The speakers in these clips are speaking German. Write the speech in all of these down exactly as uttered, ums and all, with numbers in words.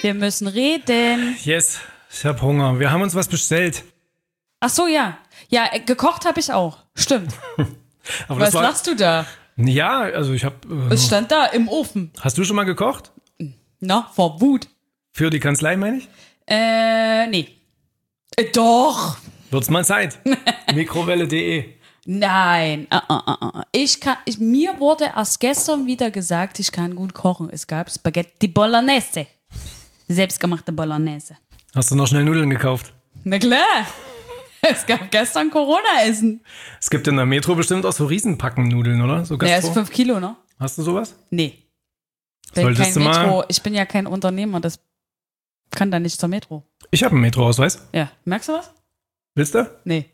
Wir müssen reden. Yes, ich hab Hunger. Wir haben uns was bestellt. Ach so, ja. Ja, äh, gekocht habe ich auch. Stimmt. Aber Was das war, lachst du da? Ja, also ich habe. Äh, Es stand da im Ofen. Hast du schon mal gekocht? Na, vor Wut. Für die Kanzlei, meine ich? Äh, nee. Äh, doch. Wird's mal Zeit. Mikrowelle punkt de. Nein. Uh, uh, uh, uh. Ich kann, ich, mir wurde erst gestern wieder gesagt, ich kann gut kochen. Es gab Spaghetti Bolognese. Selbstgemachte Bolognese. Hast du noch schnell Nudeln gekauft? Na klar. Es gab gestern Corona-Essen. Es gibt in der Metro bestimmt auch so Riesenpacken Nudeln, oder? So Ja, Gastro? ist fünf Kilo, ne? Hast du sowas? Nee. Bin Solltest kein du mal- Metro. Ich bin ja kein Unternehmer, das kann da nicht zur Metro. Ich habe einen Metroausweis. Ja, merkst du was? Willst du? Nee.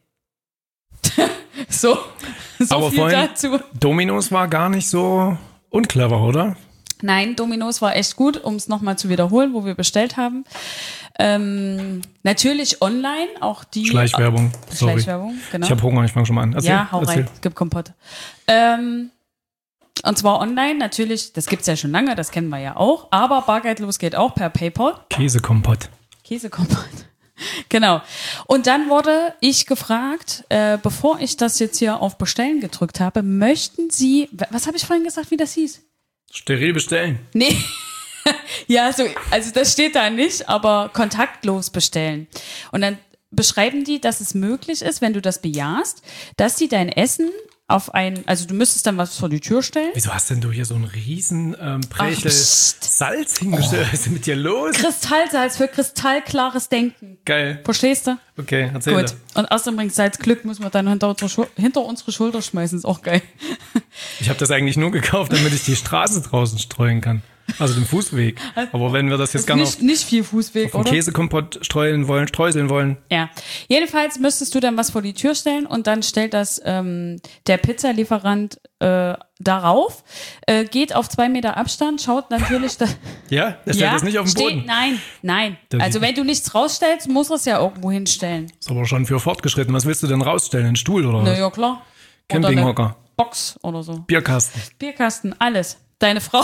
so, so Aber viel vorhin- dazu. Domino's war gar nicht so unclever, oder? Nein, Domino's war echt gut, um es nochmal zu wiederholen, wo wir bestellt haben. Ähm, natürlich online, auch die... Schleichwerbung. Äh, Sorry. Schleichwerbung, genau. Ich habe Hunger, ich fange schon mal an. Erzähl, ja, hau erzähl. rein, es gibt Kompott. Ähm, und zwar online, natürlich, das gibt's ja schon lange, das kennen wir ja auch, aber bargeldlos geht auch per PayPal. Käsekompott. Käsekompott. Genau. Und dann wurde ich gefragt, äh, bevor ich das jetzt hier auf Bestellen gedrückt habe, möchten Sie, was habe ich vorhin gesagt, wie das hieß? Steril bestellen. Nee. Ja, so, also das steht da nicht, aber kontaktlos bestellen. Und dann beschreiben die, dass es möglich ist, wenn du das bejahst, dass sie dein Essen auf ein, also du müsstest dann was vor die Tür stellen. Wieso hast denn du hier so einen riesen ähm, Prechel Ach, pst. Salz hingestellt? Was ist denn mit dir los? Kristallsalz für kristallklares Denken. Geil. Verstehst du? Okay, erzähl. Gut. Und außerdem bringt Salz Glück, müssen wir dann hinter unsere, Schul- hinter unsere Schulter schmeißen. Ist auch geil. Ich habe das eigentlich nur gekauft, damit ich die Straße draußen streuen kann. Also den Fußweg. Aber wenn wir das jetzt gerne auf, Nicht, nicht viel Fußweg, auf den oder? Käsekompott streuen wollen, streuseln wollen. Ja. Jedenfalls müsstest du dann was vor die Tür stellen und dann stellt das ähm, der Pizzalieferant äh, darauf, äh, geht auf zwei Meter Abstand, schaut natürlich... Da, Ja? Der stellt das nicht auf den steht, Boden. Nein, nein. Das Also ist- wenn du nichts rausstellst, muss er es ja irgendwo hinstellen. Ist aber schon für fortgeschritten. Was willst du denn rausstellen? Einen Stuhl oder Na was? ja, klar. Oder eine Campinghocker. Box oder so. Bierkasten. Bierkasten, alles. Deine Frau...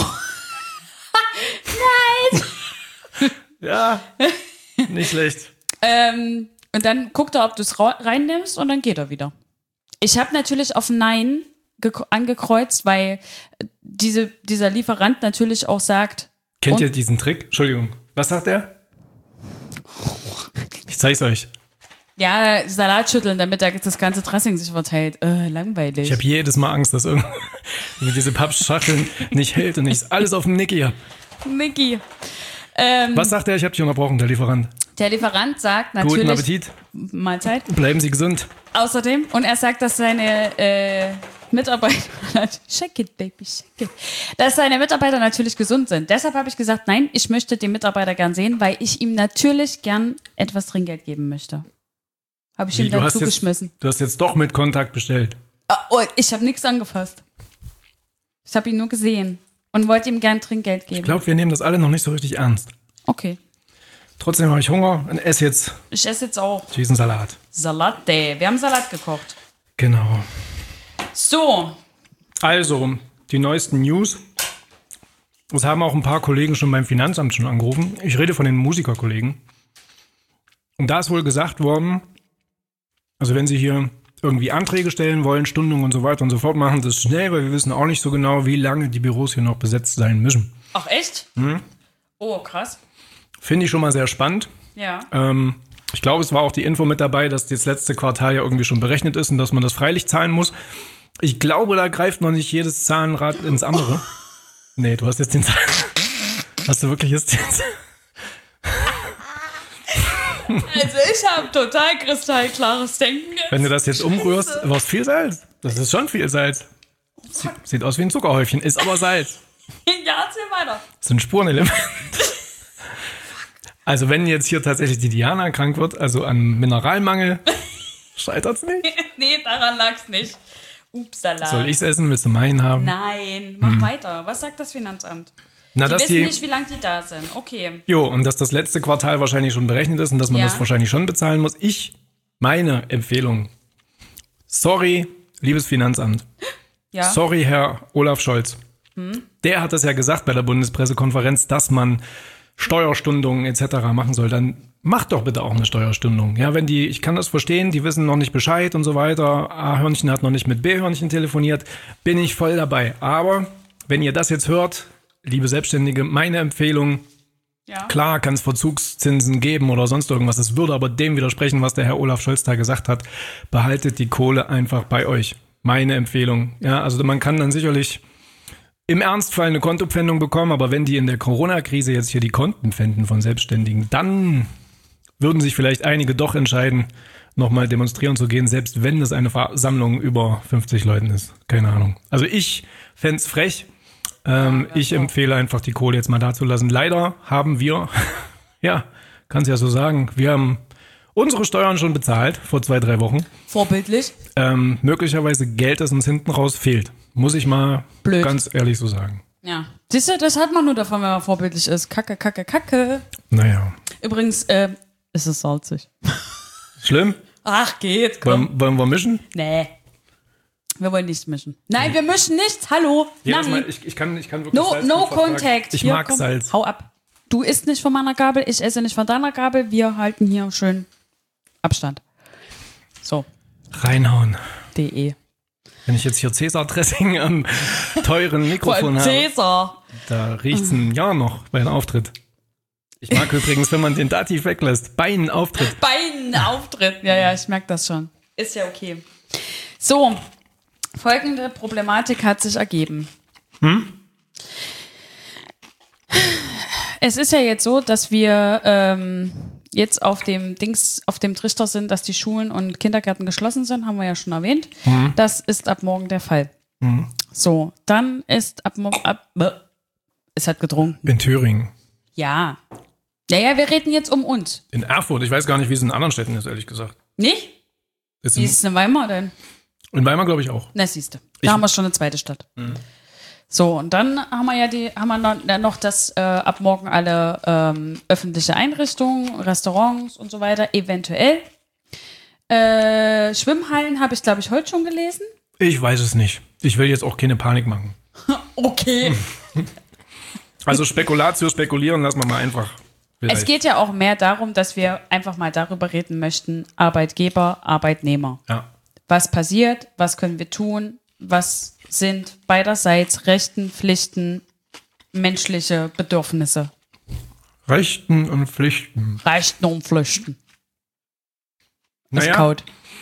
Ja, nicht schlecht. Ähm, und dann guckt er, ob du es reinnimmst und dann geht er wieder. Ich habe natürlich auf Nein gek- angekreuzt, weil diese, dieser Lieferant natürlich auch sagt, Kennt und? ihr diesen Trick? Entschuldigung. Was sagt er? Ich zeig's euch. ja, Salat schütteln, damit da das ganze Dressing sich verteilt. Äh, langweilig. Ich habe jedes Mal Angst, dass irgendwie diese Pappschachteln nicht hält und ich alles auf dem Nicky hab. Niki. Ähm, Was sagt er? Ich habe dich unterbrochen, der Lieferant. der Lieferant sagt natürlich... Guten Appetit. Mahlzeit. Bleiben Sie gesund. Außerdem, und er sagt, dass seine äh, Mitarbeiter, shake it, baby, shake it, dass seine Mitarbeiter natürlich gesund sind. Deshalb habe ich gesagt, nein, ich möchte den Mitarbeiter gern sehen, weil ich ihm natürlich gern etwas Trinkgeld geben möchte. Habe ich Wie, ihm dann du, hast jetzt, zugeschmissen. du hast jetzt doch mit Kontakt bestellt. Ah, oh, ich habe nichts angefasst. Ich habe ihn nur gesehen und wollte ihm gern Trinkgeld Ich geben. glaube, wir nehmen das alle noch nicht so richtig ernst. Okay. Trotzdem habe ich Hunger und esse jetzt Ich esse jetzt auch diesen Salat. Salate. Wir haben Salat gekocht. Genau. So, Also, die neuesten News. Es haben auch ein paar Kollegen schon beim Finanzamt schon angerufen. Ich rede von den Musikerkollegen. Und da ist wohl gesagt worden, also wenn sie hier irgendwie Anträge stellen wollen, Stundungen und so weiter und so fort, machen das schnell, weil wir wissen auch nicht so genau, wie lange die Büros hier noch besetzt sein müssen. ach echt? Mhm. Oh, krass. Finde ich schon mal sehr spannend. Ja. Ähm, ich glaube, es war auch die Info mit dabei, dass das letzte Quartal ja irgendwie schon berechnet ist und dass man das freilich zahlen muss. Ich glaube, da greift noch nicht jedes Zahnrad ins andere. Nee, du hast jetzt den Zahn. Hast du wirklich jetzt den Zahn? Also ich habe total kristallklares Denken. Wenn du das jetzt umrührst, war es viel Salz. Das ist schon viel Salz. Sie- Sieht aus wie ein Zuckerhäufchen, ist aber Salz. Ja, erzähl weiter. Das sind Spurenelement. Also wenn jetzt hier tatsächlich die Diana krank wird, also an Mineralmangel, scheitert's nicht. Nee, daran lag's nicht. Upsala. Soll ich's essen? Willst du meinen haben? Nein, mach weiter. Was sagt das Finanzamt? Na, Die dass wissen die, nicht, wie lange die da sind. Okay. jo, und dass das letzte Quartal wahrscheinlich schon berechnet ist und dass man Ja. das wahrscheinlich schon bezahlen muss. Ich, meine Empfehlung, sorry, liebes Finanzamt, Ja. sorry, Herr Olaf Scholz. Der hat das ja gesagt bei der Bundespressekonferenz, dass man Steuerstundungen et cetera machen soll, dann macht doch bitte auch eine Steuerstundung. Ja, wenn die, ich kann das verstehen, die wissen noch nicht Bescheid und so weiter. A-Hörnchen hat noch nicht mit B-Hörnchen telefoniert, bin ich voll dabei. Aber wenn ihr das jetzt hört, liebe Selbstständige, meine Empfehlung, ja. Klar kann es Verzugszinsen geben oder sonst irgendwas. Das würde aber dem widersprechen, was der Herr Olaf Scholz da gesagt hat. Behaltet die Kohle einfach bei euch. Meine Empfehlung. Ja, also man kann dann sicherlich im Ernstfall eine Kontopfändung bekommen, aber wenn die in der Corona-Krise jetzt hier die Konten pfänden von Selbstständigen, dann würden sich vielleicht einige doch entscheiden, nochmal demonstrieren zu gehen, selbst wenn es eine Versammlung über fünfzig Leuten ist. Keine Ahnung. Also ich fände es frech. Ähm, ich empfehle einfach, die Kohle jetzt mal da zu lassen. Leider haben wir, ja, kann es ja so sagen, wir haben unsere Steuern schon bezahlt vor zwei, drei Wochen. Vorbildlich. Ähm, möglicherweise Geld, das uns hinten raus fehlt. Muss ich mal Blöd. ganz ehrlich so sagen. Ja. Siehst du, das hat man nur davon, wenn man vorbildlich ist. Kacke, kacke, kacke. Naja. Übrigens, äh, ist es salzig. Schlimm? Ach, geht, komm. Wollen, wollen wir mischen? Nee. Wir wollen nichts mischen. Nein, wir mischen nichts. Hallo. Ja, mal, ich, ich, kann, ich kann wirklich No, Salz no contact. Ich hier, mag komm, Salz. Hau ab. Du isst nicht von meiner Gabel, ich esse nicht von deiner Gabel. Wir halten hier schön Abstand. So. Reinhauen. De. Wenn ich jetzt hier Cäsar-Dressing am teuren Mikrofon habe, Cäsar. Da riecht es ein Jahr noch bei einem Auftritt. Ich mag übrigens, wenn man den Dativ weglässt, bei einem Auftritt. Bei einem Auftritt. Ja, ja, ich merke das schon. Ist ja okay. So. Folgende Problematik hat sich ergeben. Hm? Es ist ja jetzt so, dass wir ähm, jetzt auf dem Dings, auf dem Trichter sind, dass die Schulen und Kindergärten geschlossen sind, haben wir ja schon erwähnt. Hm. Das ist ab morgen der Fall. Hm. So, dann ist ab morgen, ab, äh, es hat getrunken. In Thüringen. Ja. Ja, ja, wir reden jetzt um uns. In Erfurt, ich weiß gar nicht, wie es in anderen Städten ist, ehrlich gesagt. Nicht? Ist wie ist es in Weimar denn? In Weimar glaube ich auch. Na, siehst du. Da ich haben wir schon eine zweite Stadt. Mhm. So, und dann haben wir ja die, haben wir noch, dass äh, ab morgen alle ähm, öffentliche Einrichtungen, Restaurants und so weiter, eventuell. Äh, Schwimmhallen habe ich, glaube ich, heute schon gelesen. Ich weiß es nicht. Ich will jetzt auch keine Panik machen. Okay. Also Spekulatio spekulieren lassen wir mal einfach. Vielleicht. Es geht ja auch mehr darum, dass wir einfach mal darüber reden möchten, Arbeitgeber, Arbeitnehmer. Ja. Was passiert, was können wir tun, was sind beiderseits Rechten, Pflichten, menschliche Bedürfnisse. Rechten und Pflichten. Rechten und Pflichten. Das naja. ist kaut.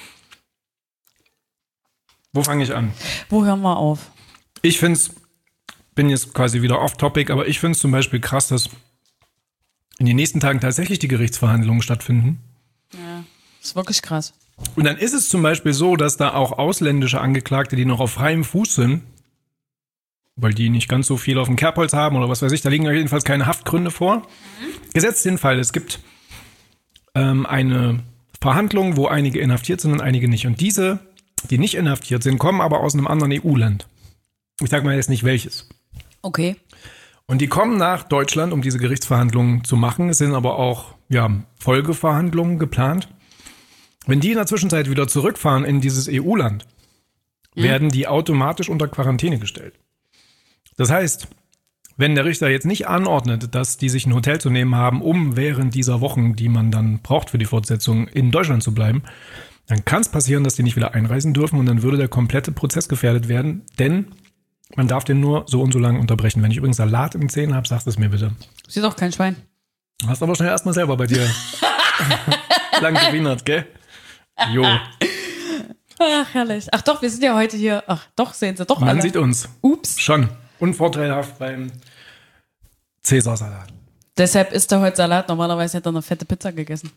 Wo fange ich an? Wo hören wir auf? Ich finde es, bin jetzt quasi wieder off-topic, aber ich finde es zum Beispiel krass, dass in den nächsten Tagen tatsächlich die Gerichtsverhandlungen stattfinden. Ja, das ist wirklich krass. Und dann ist es zum Beispiel so, dass da auch ausländische Angeklagte, die noch auf freiem Fuß sind, weil die nicht ganz so viel auf dem Kerbholz haben oder was weiß ich, da liegen jedenfalls keine Haftgründe vor. Mhm. Gesetzt den Fall, es gibt ähm, eine Verhandlung, wo einige inhaftiert sind und einige nicht. Und diese, die nicht inhaftiert sind, kommen aber aus einem anderen E U-Land. Ich sage mal jetzt nicht welches. Okay. Und die kommen nach Deutschland, um diese Gerichtsverhandlungen zu machen. Es sind aber auch ja, Folgeverhandlungen geplant. Wenn die in der Zwischenzeit wieder zurückfahren in dieses E U-Land, ja. werden die automatisch unter Quarantäne gestellt. Das heißt, wenn der Richter jetzt nicht anordnet, dass die sich ein Hotel zu nehmen haben, um während dieser Wochen, die man dann braucht für die Fortsetzung, in Deutschland zu bleiben, dann kann es passieren, dass die nicht wieder einreisen dürfen und dann würde der komplette Prozess gefährdet werden, denn man darf den nur so und so lange unterbrechen. Wenn ich übrigens Salat in Zähnen habe, sagst du es mir bitte. Sie ist doch kein Schwein. Hast aber schnell erstmal selber bei dir lang gewienert, gell? Jo. Ach, herrlich. Ach doch, wir sind ja heute hier. Ach doch, sehen Sie doch Man alle. sieht uns. Ups. Schon. Unvorteilhaft beim Cäsarsalat. Deshalb isst er heute Salat. Normalerweise hätte er eine fette Pizza gegessen.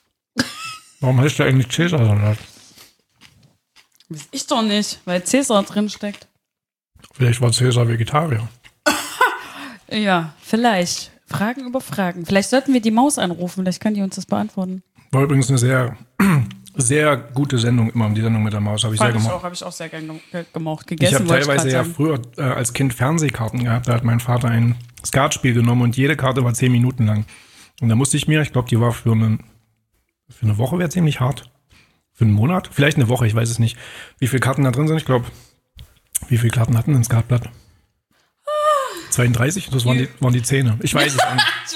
Warum heißt der eigentlich Cäsarsalat? Weiß ich doch nicht, weil Cäsar drin steckt. Vielleicht war Cäsar Vegetarier. Ja, vielleicht. Fragen über Fragen. Vielleicht sollten wir die Maus anrufen. Vielleicht kann die uns das beantworten. War übrigens eine sehr, sehr gute Sendung, immer die Sendung mit der Maus. Habe ich Fand sehr ich gemocht. auch, habe ich auch sehr gern gemocht. Gegessen, ich habe teilweise ich ja sagen. früher äh, als Kind Fernsehkarten gehabt. Da hat mein Vater ein Skatspiel genommen und jede Karte war zehn Minuten lang. Und da musste ich mir, ich glaube, die war für eine, für eine Woche, wäre ziemlich hart. Für einen Monat? Vielleicht eine Woche, ich weiß es nicht. Wie viele Karten da drin sind? Ich glaube, wie viele Karten hatten ein Skatblatt? zweiunddreißig? Das waren die, waren die Zähne. Ich weiß es nicht. Ich wollte gerade sagen,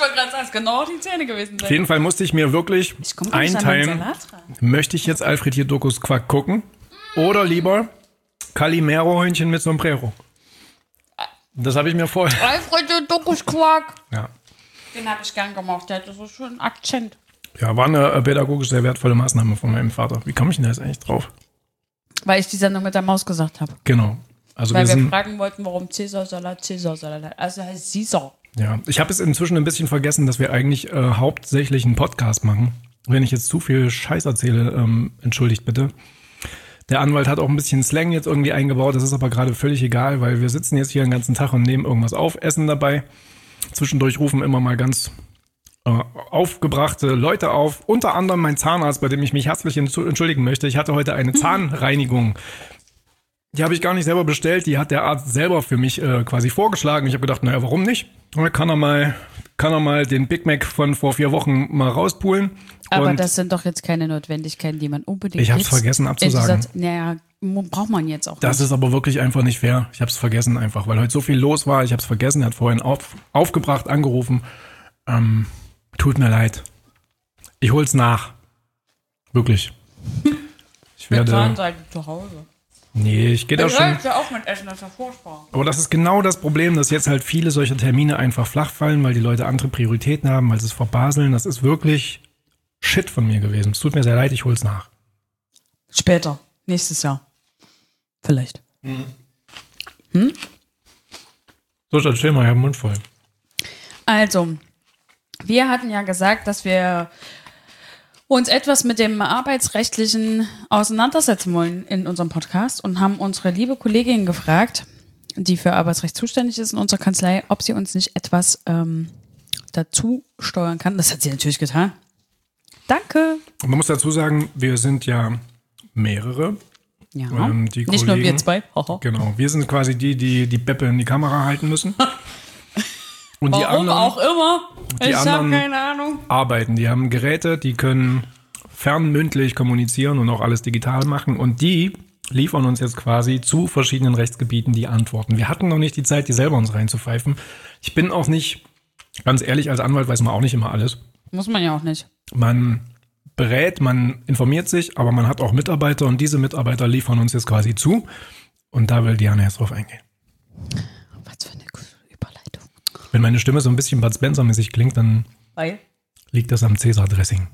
das genau die Zähne gewesen sein. Auf jeden Fall musste ich mir wirklich Ich komm gar nicht an den einteilen, Salat ran. möchte ich jetzt Alfred hier Dokus Quack gucken oder lieber Calimero-Hühnchen mit Sombrero. Das habe ich mir vorher... Alfred Dokus Quark. Ja. Den habe ich gern gemacht, der hatte so schön einen Akzent. ja, war eine pädagogisch sehr wertvolle Maßnahme von meinem Vater. Wie komme ich denn da jetzt eigentlich drauf? Weil ich die Sendung mit der Maus gesagt habe. Genau. Also Weil wir wir sind... fragen wollten, warum Cäsarsalat Cäsarsalat. Also heißt Caesar. Ja, ich habe es inzwischen ein bisschen vergessen, dass wir eigentlich äh, hauptsächlich einen Podcast machen. Wenn ich jetzt zu viel Scheiß erzähle, ähm, entschuldigt bitte. Der Anwalt hat auch ein bisschen Slang jetzt irgendwie eingebaut. Das ist aber gerade völlig egal, weil wir sitzen jetzt hier den ganzen Tag und nehmen irgendwas auf, essen dabei. Zwischendurch rufen immer mal ganz äh, aufgebrachte Leute auf. Unter anderem mein Zahnarzt, bei dem ich mich herzlich entschuldigen möchte. Ich hatte heute eine Zahnreinigung. Die habe ich gar nicht selber bestellt. Die hat der Arzt selber für mich äh, quasi vorgeschlagen. Ich habe gedacht, naja, warum nicht? Und dann kann er mal, kann er mal den Big Mac von vor vier Wochen mal rauspulen. Aber Und das sind doch jetzt keine Notwendigkeiten, die man unbedingt ich habe es kriegt. vergessen abzusagen. Dieser- Naja, braucht man jetzt auch Das nicht. ist aber wirklich einfach nicht fair. Ich habe es vergessen einfach, weil heute so viel los war. Ich habe es vergessen. Er hat vorhin auf, aufgebracht, angerufen. Ähm, tut mir leid. Ich hol's nach. Wirklich. Ich Mit werde... Zahnseide zu Hause. Nee, ich gehe da Ich schon... ja auch mit essen, das ist ja furchtbar. Aber das ist genau das Problem, dass jetzt halt viele solcher Termine einfach flach fallen, weil die Leute andere Prioritäten haben, weil sie es verbaseln. Das ist wirklich Shit von mir gewesen. Es tut mir sehr leid, ich hol's nach. Später, nächstes Jahr. Vielleicht. So, erzähl mal, ich habe den Mund voll. Also, wir hatten ja gesagt, dass wir uns etwas mit dem Arbeitsrechtlichen auseinandersetzen wollen in unserem Podcast und haben unsere liebe Kollegin gefragt, die für Arbeitsrecht zuständig ist in unserer Kanzlei, ob sie uns nicht etwas ähm, dazu steuern kann. Das hat sie natürlich getan. Danke. Und man muss dazu sagen, wir sind ja mehrere. Ja. Ähm, die Nicht nur wir Kollegen- zwei. Haha. Genau, wir sind quasi die, die die Beppe in die Kamera halten müssen. Und die Warum anderen auch immer. die Ich habe anderen- keine Ahnung. arbeiten. Die haben Geräte, die können fernmündlich kommunizieren und auch alles digital machen. Und die liefern uns jetzt quasi zu verschiedenen Rechtsgebieten die Antworten. Wir hatten noch nicht die Zeit, die selber uns reinzupfeifen. Ich bin auch nicht, ganz ehrlich, als Anwalt weiß man auch nicht immer alles. Muss man ja auch nicht. Man berät, man informiert sich, aber man hat auch Mitarbeiter und diese Mitarbeiter liefern uns jetzt quasi zu. Und da will Diana jetzt drauf eingehen. Was für eine coole Überleitung. Wenn meine Stimme so ein bisschen Bud Spencer-mäßig klingt, dann Weil? liegt das am Cäsar-Dressing.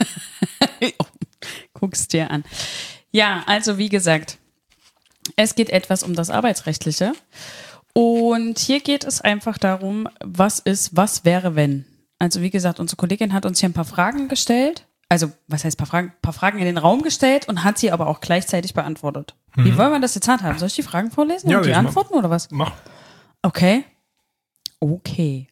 Guck's dir an. Ja, also wie gesagt, es geht etwas um das Arbeitsrechtliche. Und hier geht es einfach darum, was ist, was wäre, wenn. Also wie gesagt, unsere Kollegin hat uns hier ein paar Fragen gestellt. Also, was heißt paar Fragen? Ein paar Fragen in den Raum gestellt und hat sie aber auch gleichzeitig beantwortet. Wie wollen wir das jetzt handhaben? Soll ich die Fragen vorlesen Ja, und die lies mal. Antworten oder was? Mach. Okay. Okay.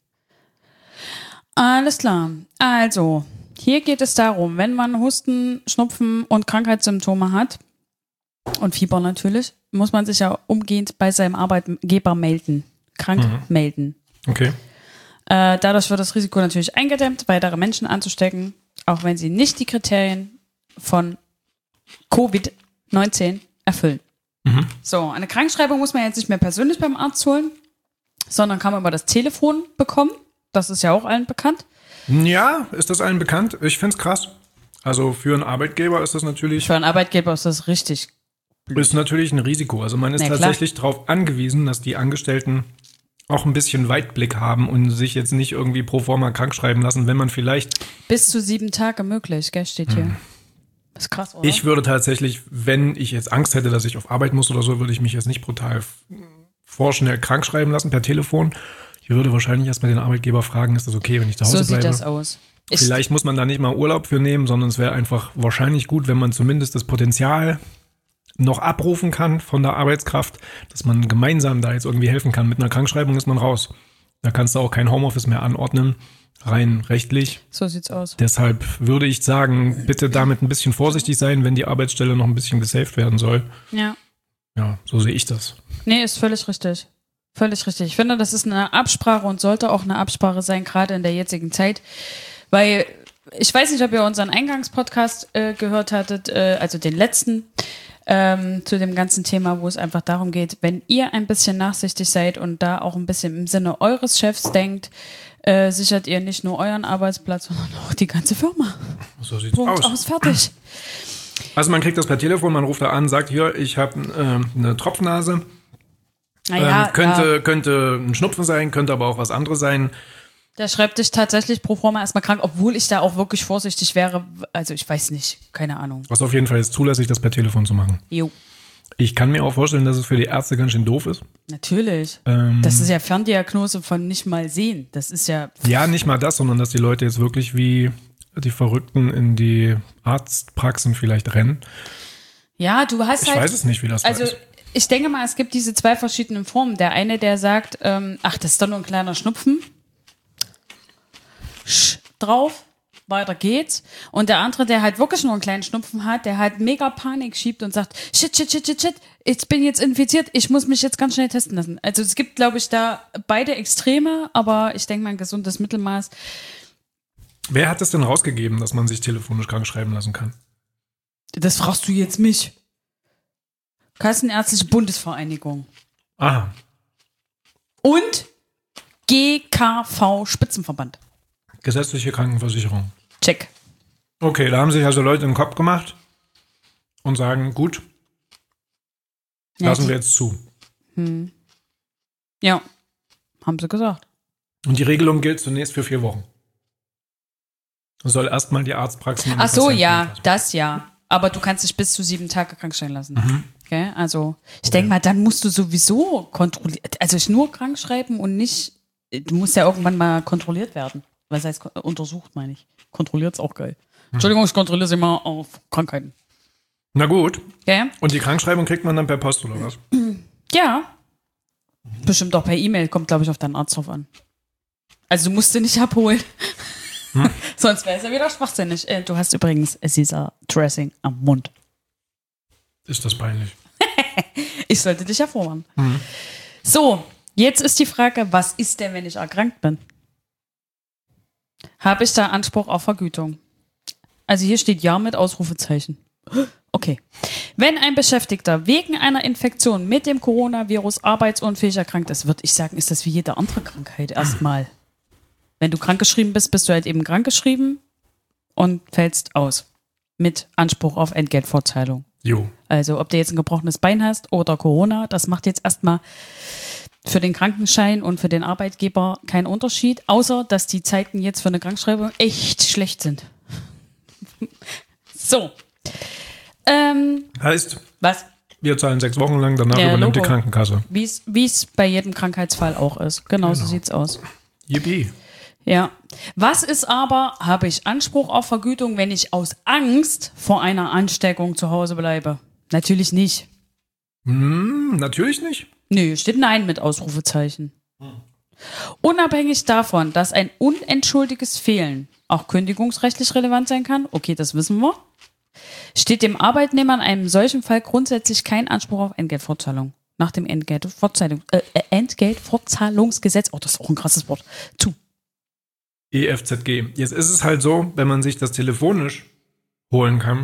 Alles klar. Also, hier geht es darum, wenn man Husten, Schnupfen und Krankheitssymptome hat und Fieber natürlich, muss man sich ja umgehend bei seinem Arbeitgeber melden. Krank Mhm. melden. Okay. Äh, dadurch wird das Risiko natürlich eingedämmt, weitere Menschen anzustecken, auch wenn sie nicht die Kriterien von Covid neunzehn erfüllen. Mhm. So, eine Krankschreibung muss man jetzt nicht mehr persönlich beim Arzt holen, sondern kann man über das Telefon bekommen. Das ist ja auch allen bekannt. Ja, ist das allen bekannt? Ich find's krass. Also für einen Arbeitgeber ist das natürlich, Für einen Arbeitgeber ist das richtig. ist natürlich ein Risiko. Also man ist Na klar. tatsächlich darauf angewiesen, dass die Angestellten auch ein bisschen Weitblick haben und sich jetzt nicht irgendwie pro forma krank schreiben lassen, wenn man vielleicht... Bis zu sieben Tage möglich, gell, steht hier. Das ist krass, oder? Ich würde tatsächlich, wenn ich jetzt Angst hätte, dass ich auf Arbeit muss oder so, würde ich mich jetzt nicht brutal vorschnell krank schreiben lassen per Telefon. Ich würde wahrscheinlich erstmal den Arbeitgeber fragen, ist das okay, wenn ich zu Hause so sieht bleibe? das aus. Ich, Vielleicht muss man da nicht mal Urlaub für nehmen, sondern es wäre einfach wahrscheinlich gut, wenn man zumindest das Potenzial noch abrufen kann von der Arbeitskraft, dass man gemeinsam da jetzt irgendwie helfen kann. Mit einer Krankschreibung ist man raus. Da kannst du auch kein Homeoffice mehr anordnen, rein rechtlich. so sieht's aus. Deshalb würde ich sagen, bitte damit ein bisschen vorsichtig sein, wenn die Arbeitsstelle noch ein bisschen gesaved werden soll. Ja. Ja, so sehe ich das. Nee, ist völlig richtig. Völlig richtig. Ich finde, das ist eine Absprache und sollte auch eine Absprache sein, gerade in der jetzigen Zeit. Weil, ich weiß nicht, ob ihr unseren Eingangspodcast äh, gehört hattet, äh, also den letzten. ähm, zu dem ganzen Thema, wo es einfach darum geht, wenn ihr ein bisschen nachsichtig seid und da auch ein bisschen im Sinne eures Chefs denkt, äh, sichert ihr nicht nur euren Arbeitsplatz, sondern auch die ganze Firma. So sieht's Punkt, aus. aus, fertig. Also man kriegt das per Telefon, man ruft da an, sagt, hier, ich habe äh, eine Tropfnase. Naja, ähm, könnte, ja. könnte ein Schnupfen sein, könnte aber auch was anderes sein. Der schreibt dich tatsächlich pro forma erstmal krank, obwohl ich da auch wirklich vorsichtig wäre. Also ich weiß nicht, keine Ahnung. Was auf jeden Fall ist zulässig, das per Telefon zu machen. Jo. Ich kann mir auch vorstellen, dass es für die Ärzte ganz schön doof ist. Natürlich. Ähm, Das ist ja Ferndiagnose von nicht mal sehen. Das ist ja... Ja, nicht mal das, sondern dass die Leute jetzt wirklich wie die Verrückten in die Arztpraxen vielleicht rennen. Ja, du hast Ich halt... weiß es nicht, wie das Also ist. ich denke mal, es gibt diese zwei verschiedenen Formen. Der eine, der sagt, ähm, ach, das ist doch nur ein kleiner Schnupfen. Sch, drauf, weiter geht's. Und der andere, der halt wirklich nur einen kleinen Schnupfen hat, der halt mega Panik schiebt und sagt, shit, shit, shit, shit, shit, ich bin jetzt infiziert, ich muss mich jetzt ganz schnell testen lassen. Also es gibt, glaube ich, da beide Extreme, aber ich denke mal ein gesundes Mittelmaß. Wer hat es denn rausgegeben, dass man sich telefonisch krank schreiben lassen kann? Das fragst du jetzt mich. Kassenärztliche Bundesvereinigung. Aha. Und G K V Spitzenverband. Gesetzliche Krankenversicherung. Check. Okay, da haben sich also Leute im Kopf gemacht und sagen, gut, lassen Ja, wir jetzt zu. Hm. Ja, haben sie gesagt. Und die Regelung gilt zunächst für vier Wochen. Es soll erstmal die Arztpraxen... und die Ach so, Patienten ja, umfassen. das ja. Aber du kannst dich bis zu sieben Tage krank stellen lassen. Mhm. Okay? Also, ich denke mal, dann musst du sowieso kontrollieren. Also, ich nur krank schreiben und nicht. Du musst ja irgendwann mal kontrolliert werden. Was heißt kon- untersucht, meine ich. Kontrolliert ist auch geil. Entschuldigung, ich kontrolliere sie mal auf Krankheiten. Na gut. Okay? Und die Krankschreibung kriegt man dann per Post oder was? Ja. Bestimmt auch per E-Mail. Kommt, glaube ich, auf deinen Arzt drauf an. Also, du musst sie nicht abholen. Hm? Sonst wäre es ja wieder schwachsinnig. Äh, du hast übrigens Caesar Dressing am Mund. Ist das peinlich? Ich sollte dich ja vorwarnen. Mhm. So, jetzt ist die Frage, was ist denn, wenn ich erkrankt bin? Habe ich da Anspruch auf Vergütung? Also hier steht Ja mit Ausrufezeichen. Okay. Wenn ein Beschäftigter wegen einer Infektion mit dem Coronavirus arbeitsunfähig erkrankt ist, würde ich sagen, ist das wie jede andere Krankheit erstmal. Wenn du krankgeschrieben bist, bist du halt eben krankgeschrieben und fällst aus. Mit Anspruch auf Entgeltfortzahlung. Jo. Also ob du jetzt ein gebrochenes Bein hast oder Corona, das macht jetzt erstmal für den Krankenschein und für den Arbeitgeber keinen Unterschied, außer dass die Zeiten jetzt für eine Krankschreibung echt schlecht sind. So. Ähm, Heißt, was? wir zahlen sechs Wochen lang, danach Ja, übernimmt die Logo. Krankenkasse. Wie es bei jedem Krankheitsfall auch ist. Genau, so Genau. sieht's aus. Yippie. Ja. Was ist aber, habe ich Anspruch auf Vergütung, wenn ich aus Angst vor einer Ansteckung zu Hause bleibe? Natürlich nicht. Hm, natürlich nicht. Nö, steht Nein mit Ausrufezeichen. Unabhängig davon, dass ein unentschuldigtes Fehlen auch kündigungsrechtlich relevant sein kann, okay, das wissen wir, steht dem Arbeitnehmer in einem solchen Fall grundsätzlich kein Anspruch auf Entgeltfortzahlung nach dem Entgeltfortzahlung, äh, Entgeltfortzahlungsgesetz, oh, das ist auch ein krasses Wort, zu. E F Z G. Jetzt ist es halt so, wenn man sich das telefonisch holen kann,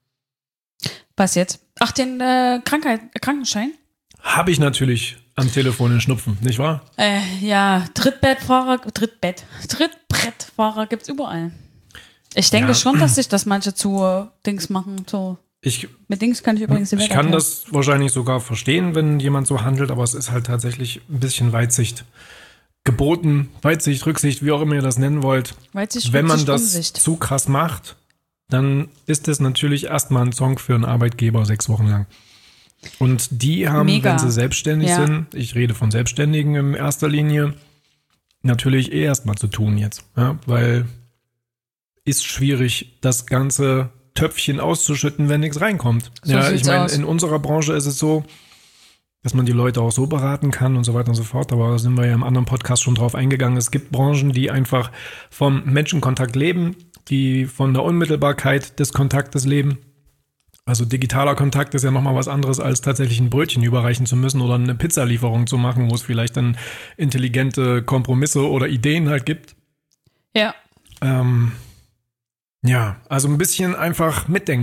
Was jetzt? Ach, den äh, Krankheit, Krankenschein? habe ich natürlich am Telefon den Schnupfen, nicht wahr? Äh, ja, Trittbettfahrer, Trittbett, Trittbrettfahrer gibt's überall. Ich denke Ja. schon, dass sich das manche zu äh, Dings machen. So. Ich, Mit Dings kann ich übrigens die ich Welt kann erklären. das wahrscheinlich sogar verstehen, wenn jemand so handelt, aber es ist halt tatsächlich ein bisschen Weitsicht geboten. Weitsicht, Rücksicht, wie auch immer ihr das nennen wollt. Weitsicht, Wenn man Rücksicht, das Umsicht. zu krass macht, dann ist es natürlich erstmal ein Song für einen Arbeitgeber sechs Wochen lang. Und die haben, Mega. wenn sie selbstständig Ja. sind, ich rede von Selbstständigen in erster Linie, natürlich eh erstmal zu tun jetzt. Ja, weil ist schwierig, das ganze Töpfchen auszuschütten, wenn nichts reinkommt. So ja, ich sieht's meine, aus. in unserer Branche ist es so, dass man die Leute auch so beraten kann und so weiter und so fort. Aber da sind wir ja im anderen Podcast schon drauf eingegangen. Es gibt Branchen, die einfach vom Menschenkontakt leben, die von der Unmittelbarkeit des Kontaktes leben. Also digitaler Kontakt ist ja nochmal was anderes, als tatsächlich ein Brötchen überreichen zu müssen oder eine Pizzalieferung zu machen, wo es vielleicht dann intelligente Kompromisse oder Ideen halt gibt. Ja. Ähm, ja, also ein bisschen einfach mitdenken.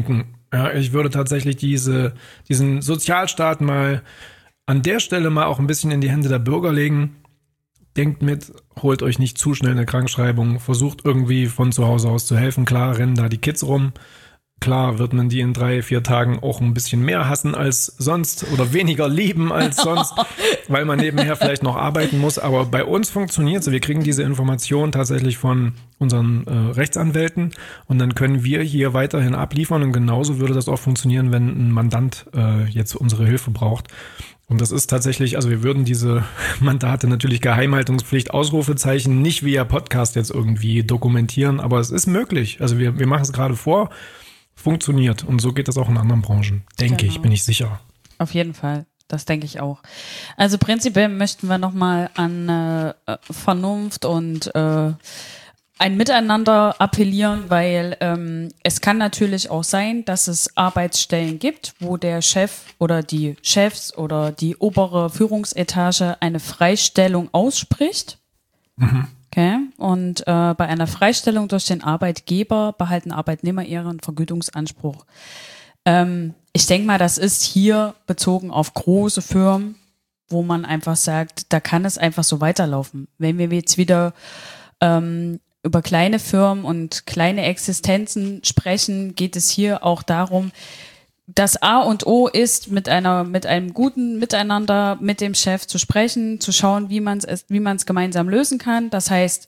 Ja, ich würde tatsächlich diese, diesen Sozialstaat mal an der Stelle mal auch ein bisschen in die Hände der Bürger legen. Denkt mit, holt euch nicht zu schnell eine Krankschreibung, versucht irgendwie von zu Hause aus zu helfen. Klar, rennen da die Kids rum. Klar wird man die in drei, vier Tagen auch ein bisschen mehr hassen als sonst oder weniger lieben als sonst, weil man nebenher vielleicht noch arbeiten muss. Aber bei uns funktioniert es. Wir kriegen diese Information tatsächlich von unseren äh, Rechtsanwälten und dann können wir hier weiterhin abliefern. Und genauso würde das auch funktionieren, wenn ein Mandant äh, jetzt unsere Hilfe braucht. Und das ist tatsächlich, also wir würden diese Mandate natürlich Geheimhaltungspflicht, Ausrufezeichen, nicht via Podcast jetzt irgendwie dokumentieren, aber es ist möglich. Also wir, wir machen es gerade vor. Funktioniert. Und so geht das auch in anderen Branchen. Denke genau. ich, bin ich sicher. Auf jeden Fall. Das denke ich auch. Also prinzipiell möchten wir nochmal an äh, Vernunft und äh, ein Miteinander appellieren, weil ähm, es kann natürlich auch sein, dass es Arbeitsstellen gibt, wo der Chef oder die Chefs oder die obere Führungsetage eine Freistellung ausspricht. Mhm. Okay. Und äh, bei einer Freistellung durch den Arbeitgeber behalten Arbeitnehmer ihren Vergütungsanspruch. Ähm, ich denke mal, das ist hier bezogen auf große Firmen, wo man einfach sagt, da kann es einfach so weiterlaufen. Wenn wir jetzt wieder ähm, über kleine Firmen und kleine Existenzen sprechen, geht es hier auch darum, das A und O ist, mit einer, mit einem guten Miteinander mit dem Chef zu sprechen, zu schauen, wie man es, wie man es gemeinsam lösen kann. Das heißt,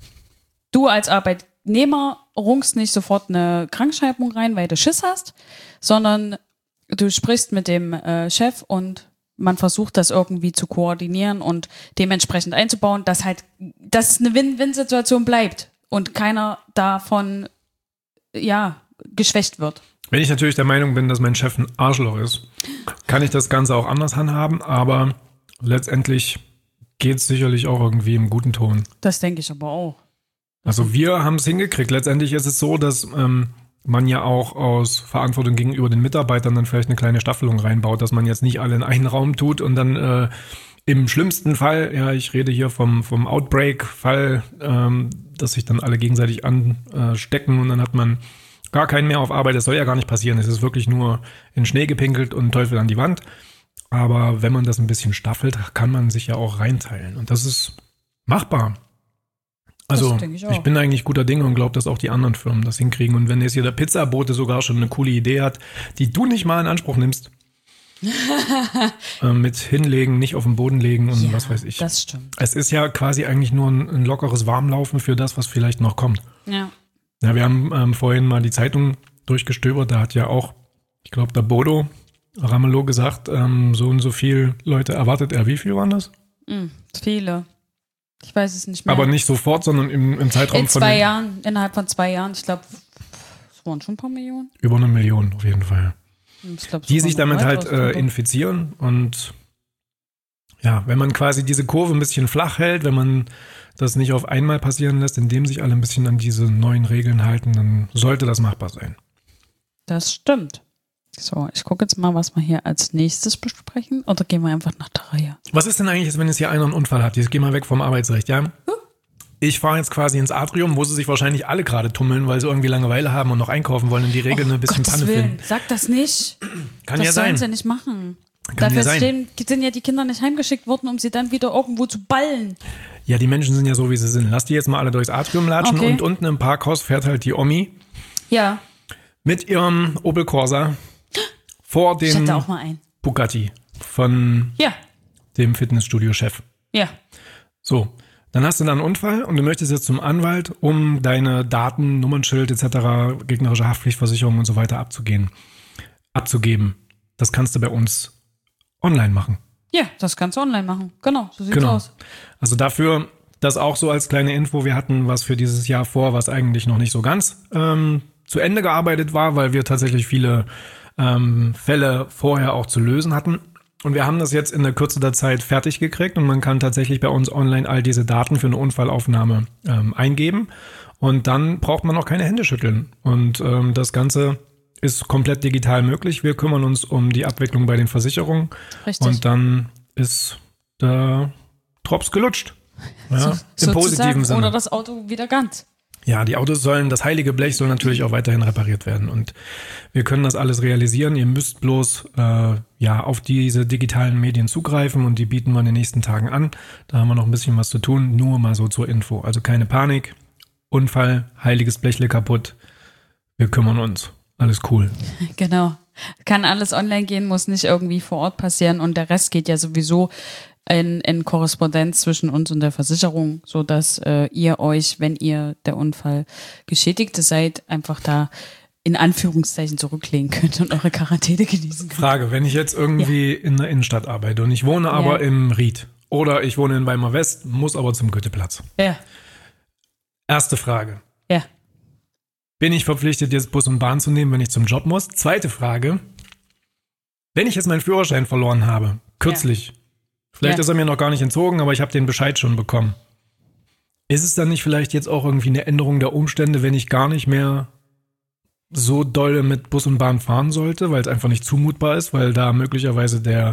du als Arbeitnehmer rungst nicht sofort eine Krankschreibung rein, weil du Schiss hast, sondern du sprichst mit dem äh, Chef und man versucht das irgendwie zu koordinieren und dementsprechend einzubauen, dass halt, dass es eine Win-Win-Situation bleibt und keiner davon, ja, geschwächt wird. Wenn ich natürlich der Meinung bin, dass mein Chef ein Arschloch ist, kann ich das Ganze auch anders handhaben, aber letztendlich geht es sicherlich auch irgendwie im guten Ton. Das denke ich aber auch. Also wir haben es hingekriegt. Letztendlich ist es so, dass ähm, man ja auch aus Verantwortung gegenüber den Mitarbeitern dann vielleicht eine kleine Staffelung reinbaut, dass man jetzt nicht alle in einen Raum tut und dann äh, im schlimmsten Fall, ja, ich rede hier vom, vom Outbreak-Fall, ähm, dass sich dann alle gegenseitig anstecken und dann hat man gar keinen mehr auf Arbeit. Das soll ja gar nicht passieren. Es ist wirklich nur in Schnee gepinkelt und Teufel an die Wand. Aber wenn man das ein bisschen staffelt, kann man sich ja auch reinteilen. Und das ist machbar. Also ich, ich bin eigentlich guter Dinge und glaube, dass auch die anderen Firmen das hinkriegen. Und wenn jetzt hier der Pizzabote sogar schon eine coole Idee hat, die du nicht mal in Anspruch nimmst, äh, mit hinlegen, nicht auf den Boden legen und ja, was weiß ich. Das stimmt. Es ist ja quasi eigentlich nur ein, ein lockeres Warmlaufen für das, was vielleicht noch kommt. Ja. Ja, wir haben ähm, vorhin mal die Zeitung durchgestöbert, da hat ja auch, ich glaube, der Bodo Ramelow gesagt, ähm, so und so viel Leute erwartet er. Wie viel waren das? Mm, viele. Ich weiß es nicht mehr. Aber nicht sofort, sondern im, im Zeitraum In von zwei den, Jahren, innerhalb von zwei Jahren, ich glaube, es waren schon ein paar Millionen. Über eine Million auf jeden Fall. Ich glaub, die sich damit halt äh, infizieren und ja, wenn man quasi diese Kurve ein bisschen flach hält, wenn man das nicht auf einmal passieren lässt, indem sich alle ein bisschen an diese neuen Regeln halten, dann sollte das machbar sein. Das stimmt. So, ich gucke jetzt mal, was wir hier als nächstes besprechen. Oder gehen wir einfach nach der Reihe? Was ist denn eigentlich, wenn jetzt hier einer einen Unfall hat? Jetzt gehen wir weg vom Arbeitsrecht, ja? Hm? Ich fahre jetzt quasi ins Atrium, wo sie sich wahrscheinlich alle gerade tummeln, weil sie irgendwie Langeweile haben und noch einkaufen wollen und die Regeln oh, ein bisschen Gottes Panne Willen. finden. Sag das nicht. Kann das ja sein. Das sollen sie nicht machen. Kann Dafür ja sein. Stehen, sind ja die Kinder nicht heimgeschickt worden, um sie dann wieder irgendwo zu ballen. Ja, die Menschen sind ja so, wie sie sind. Lass die jetzt mal alle durchs Atrium latschen okay. Und unten im Parkhaus fährt halt die Omi. Ja. Mit ihrem Opel Corsa vor dem ich hatte auch mal einen. Bugatti von ja. dem Fitnessstudio-Chef. Ja. So, dann hast du da einen Unfall und du möchtest jetzt zum Anwalt, um deine Daten, Nummernschild et cetera, gegnerische Haftpflichtversicherung und so weiter abzugehen, abzugeben. Das kannst du bei uns online machen. Ja, das kannst du online machen. Genau, so sieht's genau. aus. Also dafür, das auch so als kleine Info, wir hatten was für dieses Jahr vor, was eigentlich noch nicht so ganz ähm, zu Ende gearbeitet war, weil wir tatsächlich viele ähm, Fälle vorher auch zu lösen hatten. Und wir haben das jetzt in der Kürze der Zeit fertig gekriegt und man kann tatsächlich bei uns online all diese Daten für eine Unfallaufnahme ähm, eingeben. Und dann braucht man auch keine Hände schütteln. Und ähm, das Ganze ist komplett digital möglich. Wir kümmern uns um die Abwicklung bei den Versicherungen. Richtig. Und dann ist der Drops gelutscht. Ja, so, im positiven Sinne. Oder das Auto wieder ganz. Ja, die Autos sollen, das heilige Blech soll natürlich auch weiterhin repariert werden und wir können das alles realisieren. Ihr müsst bloß äh, ja auf diese digitalen Medien zugreifen und die bieten wir in den nächsten Tagen an. Da haben wir noch ein bisschen was zu tun, nur mal so zur Info. Also keine Panik, Unfall, heiliges Blechle kaputt, wir kümmern uns. Alles cool. Genau. Kann alles online gehen, muss nicht irgendwie vor Ort passieren und der Rest geht ja sowieso in, in Korrespondenz zwischen uns und der Versicherung, sodass äh, ihr euch, wenn ihr der Unfall Geschädigte seid, einfach da in Anführungszeichen zurücklegen könnt und eure Quarantäne genießen könnt. Frage, wenn ich jetzt irgendwie ja. in der Innenstadt arbeite und ich wohne aber ja. im Ried oder ich wohne in Weimar West, muss aber zum Goetheplatz. Ja. Erste Frage. Ja. Bin ich verpflichtet, jetzt Bus und Bahn zu nehmen, wenn ich zum Job muss? Zweite Frage. Wenn ich jetzt meinen Führerschein verloren habe, kürzlich, ja. vielleicht ja. ist er mir noch gar nicht entzogen, aber ich habe den Bescheid schon bekommen. Ist es dann nicht vielleicht jetzt auch irgendwie eine Änderung der Umstände, wenn ich gar nicht mehr so doll mit Bus und Bahn fahren sollte, weil es einfach nicht zumutbar ist, weil da möglicherweise der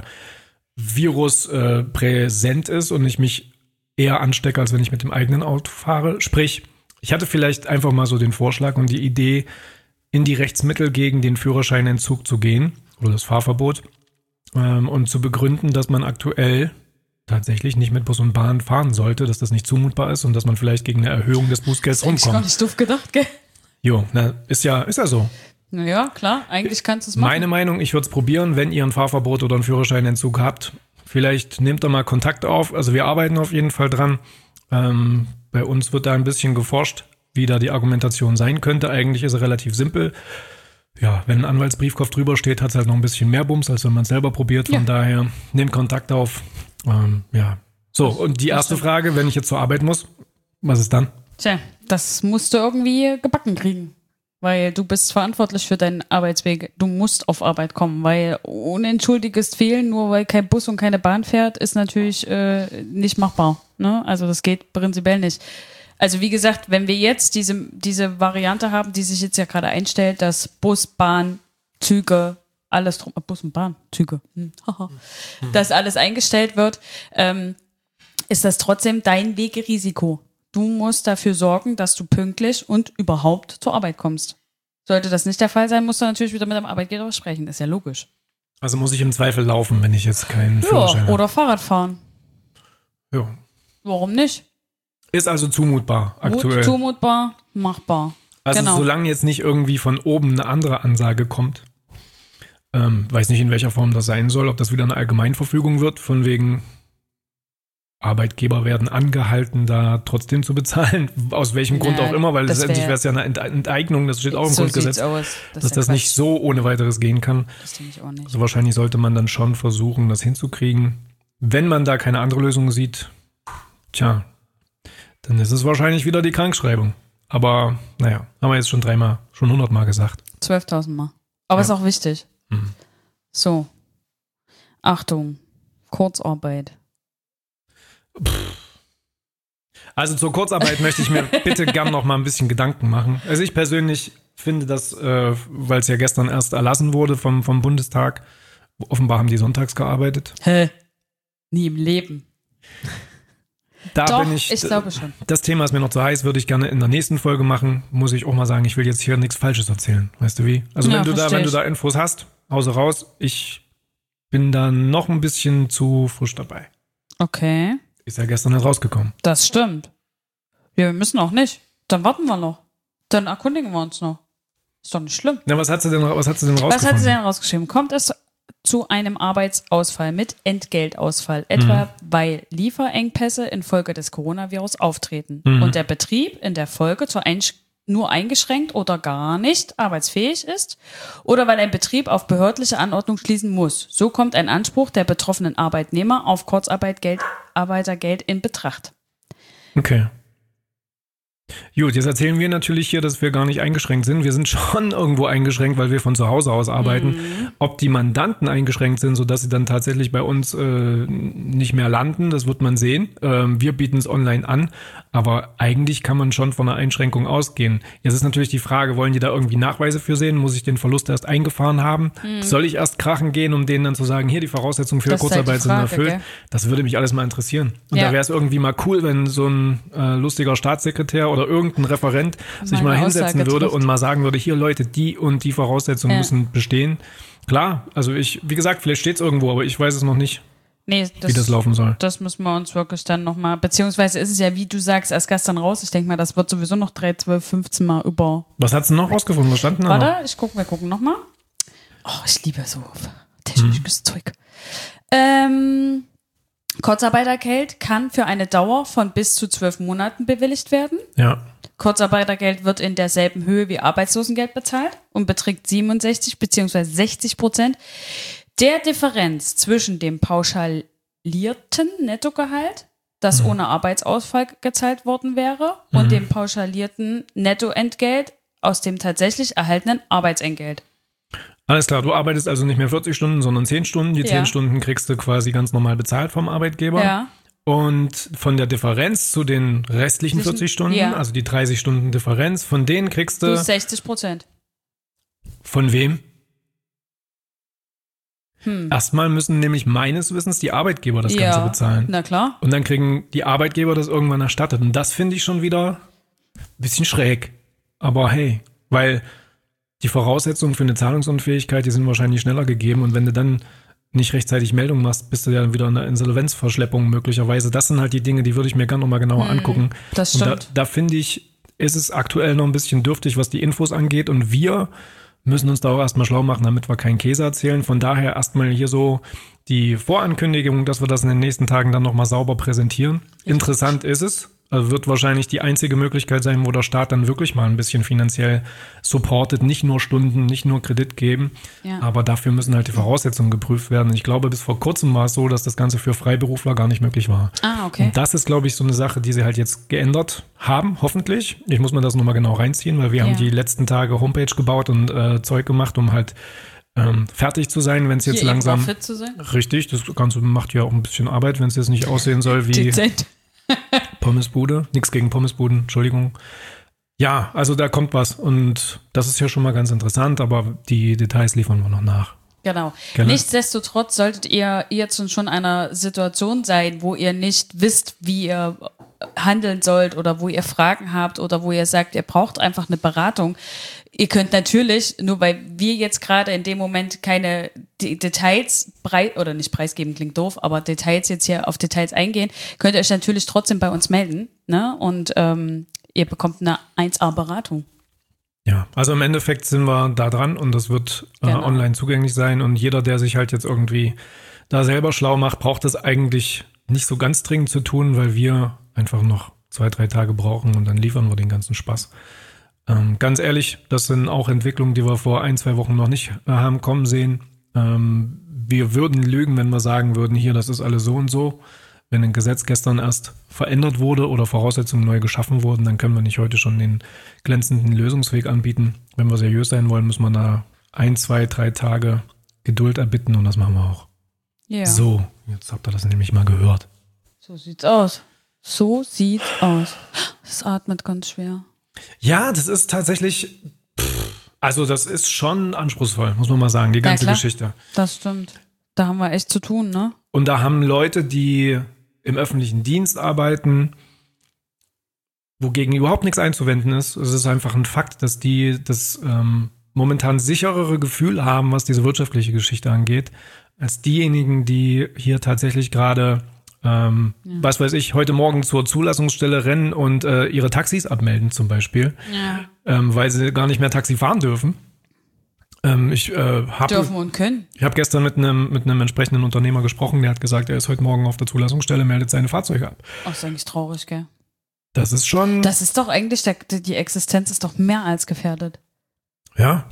Virus äh, präsent ist und ich mich eher anstecke, als wenn ich mit dem eigenen Auto fahre? Sprich, ich hatte vielleicht einfach mal so den Vorschlag und die Idee, in die Rechtsmittel gegen den Führerscheinentzug zu gehen oder das Fahrverbot ähm, und zu begründen, dass man aktuell tatsächlich nicht mit Bus und Bahn fahren sollte, dass das nicht zumutbar ist und dass man vielleicht gegen eine Erhöhung des Bußgelds rumkommt. Das ist gar nicht doof gedacht, gell? Jo, na, ist ja, ist ja so. Naja, klar, eigentlich kannst du es machen. Meine Meinung, ich würde es probieren, wenn ihr ein Fahrverbot oder einen Führerscheinentzug habt. Vielleicht nehmt da mal Kontakt auf. Also wir arbeiten auf jeden Fall dran. Ähm, bei uns wird da ein bisschen geforscht, wie da die Argumentation sein könnte. Eigentlich ist es relativ simpel. Ja, wenn ein Anwaltsbriefkopf drüber steht, hat es halt noch ein bisschen mehr Bums, als wenn man es selber probiert. Von ja. daher, nehmt Kontakt auf. Ähm, ja. So, und die erste Frage, wenn ich jetzt zur Arbeit muss, was ist dann? Tja, das musst du irgendwie gebacken kriegen. Weil du bist verantwortlich für deinen Arbeitsweg. Du musst auf Arbeit kommen, weil unentschuldigtes Fehlen, nur weil kein Bus und keine Bahn fährt, ist natürlich äh, nicht machbar. Ne? Also das geht prinzipiell nicht. Also wie gesagt, wenn wir jetzt diese, diese Variante haben, die sich jetzt ja gerade einstellt, dass Bus, Bahn, Züge, alles drum, Bus und Bahn, Züge, hm, haha, mhm. dass alles eingestellt wird, ähm, ist das trotzdem dein Wegerisiko. Du musst dafür sorgen, dass du pünktlich und überhaupt zur Arbeit kommst. Sollte das nicht der Fall sein, musst du natürlich wieder mit deinem Arbeitgeber sprechen. Ist ja logisch. Also muss ich im Zweifel laufen, wenn ich jetzt keinen ja, Führerschein habe. Oder Fahrrad fahren. Ja. Warum nicht? Ist also zumutbar aktuell. Gut, zumutbar, machbar. Also genau. solange jetzt nicht irgendwie von oben eine andere Ansage kommt, ähm, weiß nicht, in welcher Form das sein soll, ob das wieder eine Allgemeinverfügung wird, von wegen Arbeitgeber werden angehalten, da trotzdem zu bezahlen, aus welchem Grund ja, auch immer, weil letztendlich wäre es ja eine Enteignung, das steht auch im so Grundgesetz, das dass das Quatsch. Nicht so ohne weiteres gehen kann. Das denke ich auch nicht. Also wahrscheinlich sollte man dann schon versuchen, das hinzukriegen. Wenn man da keine andere Lösung sieht, tja, dann ist es wahrscheinlich wieder die Krankschreibung. Aber naja, haben wir jetzt schon dreimal, schon hundertmal gesagt. zwölftausend Mal. Aber ja. Ist auch wichtig. Mhm. So, Achtung, Kurzarbeit. Also zur Kurzarbeit möchte ich mir bitte gern noch mal ein bisschen Gedanken machen. Also ich persönlich finde das, äh, weil es ja gestern erst erlassen wurde vom, vom Bundestag, offenbar haben die sonntags gearbeitet. Hä? Nie im Leben. Da Doch, bin ich, ich glaube schon. Das Thema ist mir noch zu heiß, würde ich gerne in der nächsten Folge machen. Muss ich auch mal sagen, ich will jetzt hier nichts Falsches erzählen. Weißt du wie? Also ja, wenn du da, wenn du da Infos hast, hause raus. Ich bin da noch ein bisschen zu frisch dabei. Okay. Ist ja gestern nicht rausgekommen. Das stimmt. Ja, wir müssen auch nicht. Dann warten wir noch. Dann erkundigen wir uns noch. Ist doch nicht schlimm. Na, was hat sie denn, was hat sie denn rausgefunden? Was hat sie denn rausgeschrieben? Kommt es zu einem Arbeitsausfall mit Entgeltausfall, etwa mhm. weil Lieferengpässe infolge des Coronavirus auftreten mhm. und der Betrieb in der Folge zur Einsch- nur eingeschränkt oder gar nicht arbeitsfähig ist oder weil ein Betrieb auf behördliche Anordnung schließen muss. So kommt ein Anspruch der betroffenen Arbeitnehmer auf Kurzarbeitgeld, Arbeitergeld in Betracht. Okay. Gut, jetzt erzählen wir natürlich hier, dass wir gar nicht eingeschränkt sind. Wir sind schon irgendwo eingeschränkt, weil wir von zu Hause aus arbeiten. Mhm. Ob die Mandanten eingeschränkt sind, sodass sie dann tatsächlich bei uns äh, nicht mehr landen, das wird man sehen. Ähm, wir bieten es online an, aber eigentlich kann man schon von einer Einschränkung ausgehen. Jetzt ist natürlich die Frage, wollen die da irgendwie Nachweise für sehen? Muss ich den Verlust erst eingefahren haben? Mhm. Soll ich erst krachen gehen, um denen dann zu sagen, hier, die Voraussetzungen für das Kurzarbeit halt Frage, sind erfüllt? Gell? Das würde mich alles mal interessieren. Und ja. da wäre es irgendwie mal cool, wenn so ein äh, lustiger Staatssekretär oder irgendein Referent sich mal hinsetzen Aussage würde trifft. und mal sagen würde, hier Leute, die und die Voraussetzungen Ja. müssen bestehen. Klar, also ich, wie gesagt, vielleicht steht es irgendwo, aber ich weiß es noch nicht, Nee, das, wie das laufen soll. das müssen wir uns wirklich dann nochmal, beziehungsweise ist es ja, wie du sagst, erst gestern raus. Ich denke mal, das wird sowieso noch drei, zwölf, fünfzehn Mal über. Was hast du noch rausgefunden? Was stand denn da noch? Warte, ich guck, wir gucken nochmal. Oh, ich liebe so technisches Hm. Zeug. Ähm, Kurzarbeitergeld kann für eine Dauer von bis zu zwölf Monaten bewilligt werden. Ja. Kurzarbeitergeld wird in derselben Höhe wie Arbeitslosengeld bezahlt und beträgt siebenundsechzig bzw. sechzig Prozent der Differenz zwischen dem pauschalierten Nettogehalt, das Mhm. ohne Arbeitsausfall gezahlt worden wäre, und Mhm. dem pauschalierten Nettoentgelt aus dem tatsächlich erhaltenen Arbeitsentgelt. Alles klar, du arbeitest also nicht mehr vierzig Stunden, sondern zehn Stunden. Die Ja. zehn Stunden kriegst du quasi ganz normal bezahlt vom Arbeitgeber. Ja. Und von der Differenz zu den restlichen Zwischen- vierzig Stunden, ja. also die dreißig Stunden Differenz, von denen kriegst du, Plus sechzig Prozent. von wem? Hm. Erstmal müssen nämlich meines Wissens die Arbeitgeber das Ja. Ganze bezahlen. Na klar. Und dann kriegen die Arbeitgeber das irgendwann erstattet. Und das finde ich schon wieder ein bisschen schräg. Aber hey, weil die Voraussetzungen für eine Zahlungsunfähigkeit, die sind wahrscheinlich schneller gegeben. Und wenn du dann nicht rechtzeitig Meldung machst, bist du ja wieder in der Insolvenzverschleppung möglicherweise. Das sind halt die Dinge, die würde ich mir gerne nochmal genauer angucken. Das Und da, stimmt. da finde ich, ist es aktuell noch ein bisschen dürftig, was die Infos angeht. Und wir müssen uns da auch erstmal schlau machen, damit wir keinen Käse erzählen. Von daher erstmal hier so die Vorankündigung, dass wir das in den nächsten Tagen dann nochmal sauber präsentieren. Interessant ist es. Also wird wahrscheinlich die einzige Möglichkeit sein, wo der Staat dann wirklich mal ein bisschen finanziell supportet, nicht nur Stunden, nicht nur Kredit geben, Ja. aber dafür müssen halt die Voraussetzungen geprüft werden. Und ich glaube, bis vor kurzem war es so, dass das Ganze für Freiberufler gar nicht möglich war. Ah, okay. Und das ist, glaube ich, so eine Sache, die sie halt jetzt geändert haben, hoffentlich. Ich muss mir das nochmal genau reinziehen, weil wir Ja. haben die letzten Tage Homepage gebaut und äh, Zeug gemacht, um halt ähm, fertig zu sein, wenn es jetzt Hier eben langsam... auch fit zu sein. Richtig, das Ganze macht ja auch ein bisschen Arbeit, wenn es jetzt nicht aussehen soll wie Dezent. Pommesbude. Nichts gegen Pommesbuden, Entschuldigung. Ja, also da kommt was und das ist ja schon mal ganz interessant, aber die Details liefern wir noch nach. Genau. Gerne. Nichtsdestotrotz solltet ihr jetzt schon in einer Situation sein, wo ihr nicht wisst, wie ihr handeln sollt oder wo ihr Fragen habt oder wo ihr sagt, ihr braucht einfach eine Beratung. Ihr könnt natürlich, nur weil wir jetzt gerade in dem Moment keine De- Details preis oder nicht preisgeben, klingt doof, aber Details jetzt hier auf Details eingehen, könnt ihr euch natürlich trotzdem bei uns melden, ne? Und ähm, ihr bekommt eine eins A-Beratung. Ja, also im Endeffekt sind wir da dran und das wird äh, Genau. online zugänglich sein und jeder, der sich halt jetzt irgendwie da selber schlau macht, braucht das eigentlich nicht so ganz dringend zu tun, weil wir einfach noch zwei, drei Tage brauchen und dann liefern wir den ganzen Spaß. Ähm, ganz ehrlich, das sind auch Entwicklungen, die wir vor ein, zwei Wochen noch nicht äh, haben kommen sehen. Ähm, wir würden lügen, wenn wir sagen würden, hier, das ist alles so und so. Wenn ein Gesetz gestern erst verändert wurde oder Voraussetzungen neu geschaffen wurden, dann können wir nicht heute schon den glänzenden Lösungsweg anbieten. Wenn wir seriös sein wollen, muss man da ein, zwei, drei Tage Geduld erbitten und das machen wir auch. Ja. So, jetzt habt ihr das nämlich mal gehört. So sieht's aus. So sieht's aus. Es atmet ganz schwer. Ja, das ist tatsächlich, pff, also das ist schon anspruchsvoll, muss man mal sagen, die ganze klar. Geschichte. Das stimmt. Da haben wir echt zu tun, ne? Und da haben Leute, die im öffentlichen Dienst arbeiten, wogegen überhaupt nichts einzuwenden ist. Es ist einfach ein Fakt, dass die das ähm, momentan sicherere Gefühl haben, was diese wirtschaftliche Geschichte angeht, als diejenigen, die hier tatsächlich gerade, ähm, Ja. was weiß ich, heute Morgen zur Zulassungsstelle rennen und äh, ihre Taxis abmelden zum Beispiel, Ja. ähm, weil sie gar nicht mehr Taxi fahren dürfen. Ähm, ich äh, habe Dürfen und können. ich hab gestern mit einem mit einem entsprechenden Unternehmer gesprochen, der hat gesagt, er ist heute Morgen auf der Zulassungsstelle, meldet seine Fahrzeuge ab. Ach, ist eigentlich traurig, gell? Das ist schon, Das ist doch eigentlich, der, die Existenz ist doch mehr als gefährdet. ja,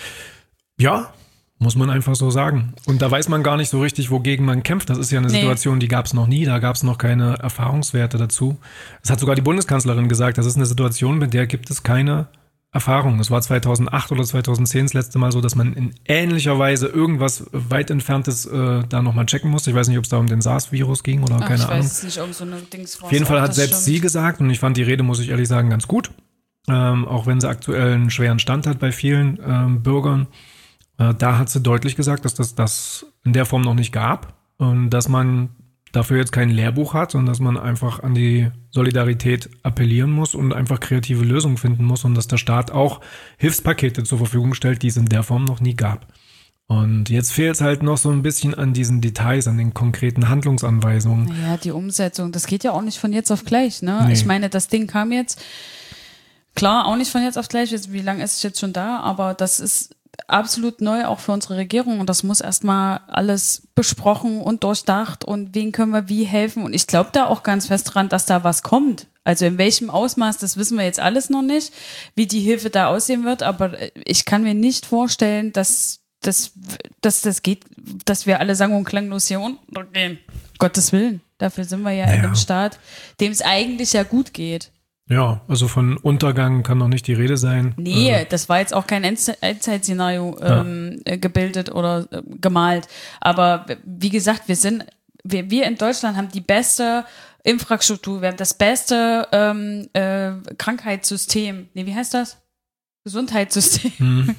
ja, muss man einfach so sagen. Und da weiß man gar nicht so richtig, wogegen man kämpft. Das ist ja eine Nee. Situation, die gab es noch nie, da gab es noch keine Erfahrungswerte dazu. Das hat sogar die Bundeskanzlerin gesagt, das ist eine Situation, mit der gibt es keine Erfahrung. Es war zweitausendacht oder zweitausendzehn das letzte Mal so, dass man in ähnlicher Weise irgendwas weit Entferntes äh, da nochmal checken musste. Ich weiß nicht, ob es da um den SARS-Virus ging oder Ach, keine ich Ahnung. weiß es nicht, irgend so eine Dings war Auf jeden es Fall auch, hat das selbst stimmt. sie gesagt, und ich fand die Rede, muss ich ehrlich sagen, ganz gut, ähm, auch wenn sie aktuell einen schweren Stand hat bei vielen ähm, Bürgern, äh, da hat sie deutlich gesagt, dass das das in der Form noch nicht gab und dass man dafür jetzt kein Lehrbuch hat, sondern dass man einfach an die Solidarität appellieren muss und einfach kreative Lösungen finden muss und dass der Staat auch Hilfspakete zur Verfügung stellt, die es in der Form noch nie gab. Und jetzt fehlt es halt noch so ein bisschen an diesen Details, an den konkreten Handlungsanweisungen. Ja, die Umsetzung, das geht ja auch nicht von jetzt auf gleich, ne? Nee. Ich meine, das Ding kam jetzt, klar, auch nicht von jetzt auf gleich, wie lange ist es jetzt schon da, aber das ist absolut neu auch für unsere Regierung und das muss erstmal alles besprochen und durchdacht und wen können wir wie helfen und ich glaube da auch ganz fest dran, dass da was kommt. Also in welchem Ausmaß, das wissen wir jetzt alles noch nicht, wie die Hilfe da aussehen wird, aber ich kann mir nicht vorstellen, dass dass, dass das geht, dass wir alle sang- und klanglos hier untergehen. Gottes Willen. Dafür sind wir ja, ja. in einem Staat, dem es eigentlich ja gut geht. Ja, also von Untergang kann noch nicht die Rede sein. Nee, also. Das war jetzt auch kein Endzeit-Szenario ähm, ja. gebildet oder äh, gemalt. Aber wie gesagt, wir sind, wir, wir in Deutschland haben die beste Infrastruktur, wir haben das beste ähm, äh, Krankheitssystem. Nee, wie heißt das? Gesundheitssystem. Hm.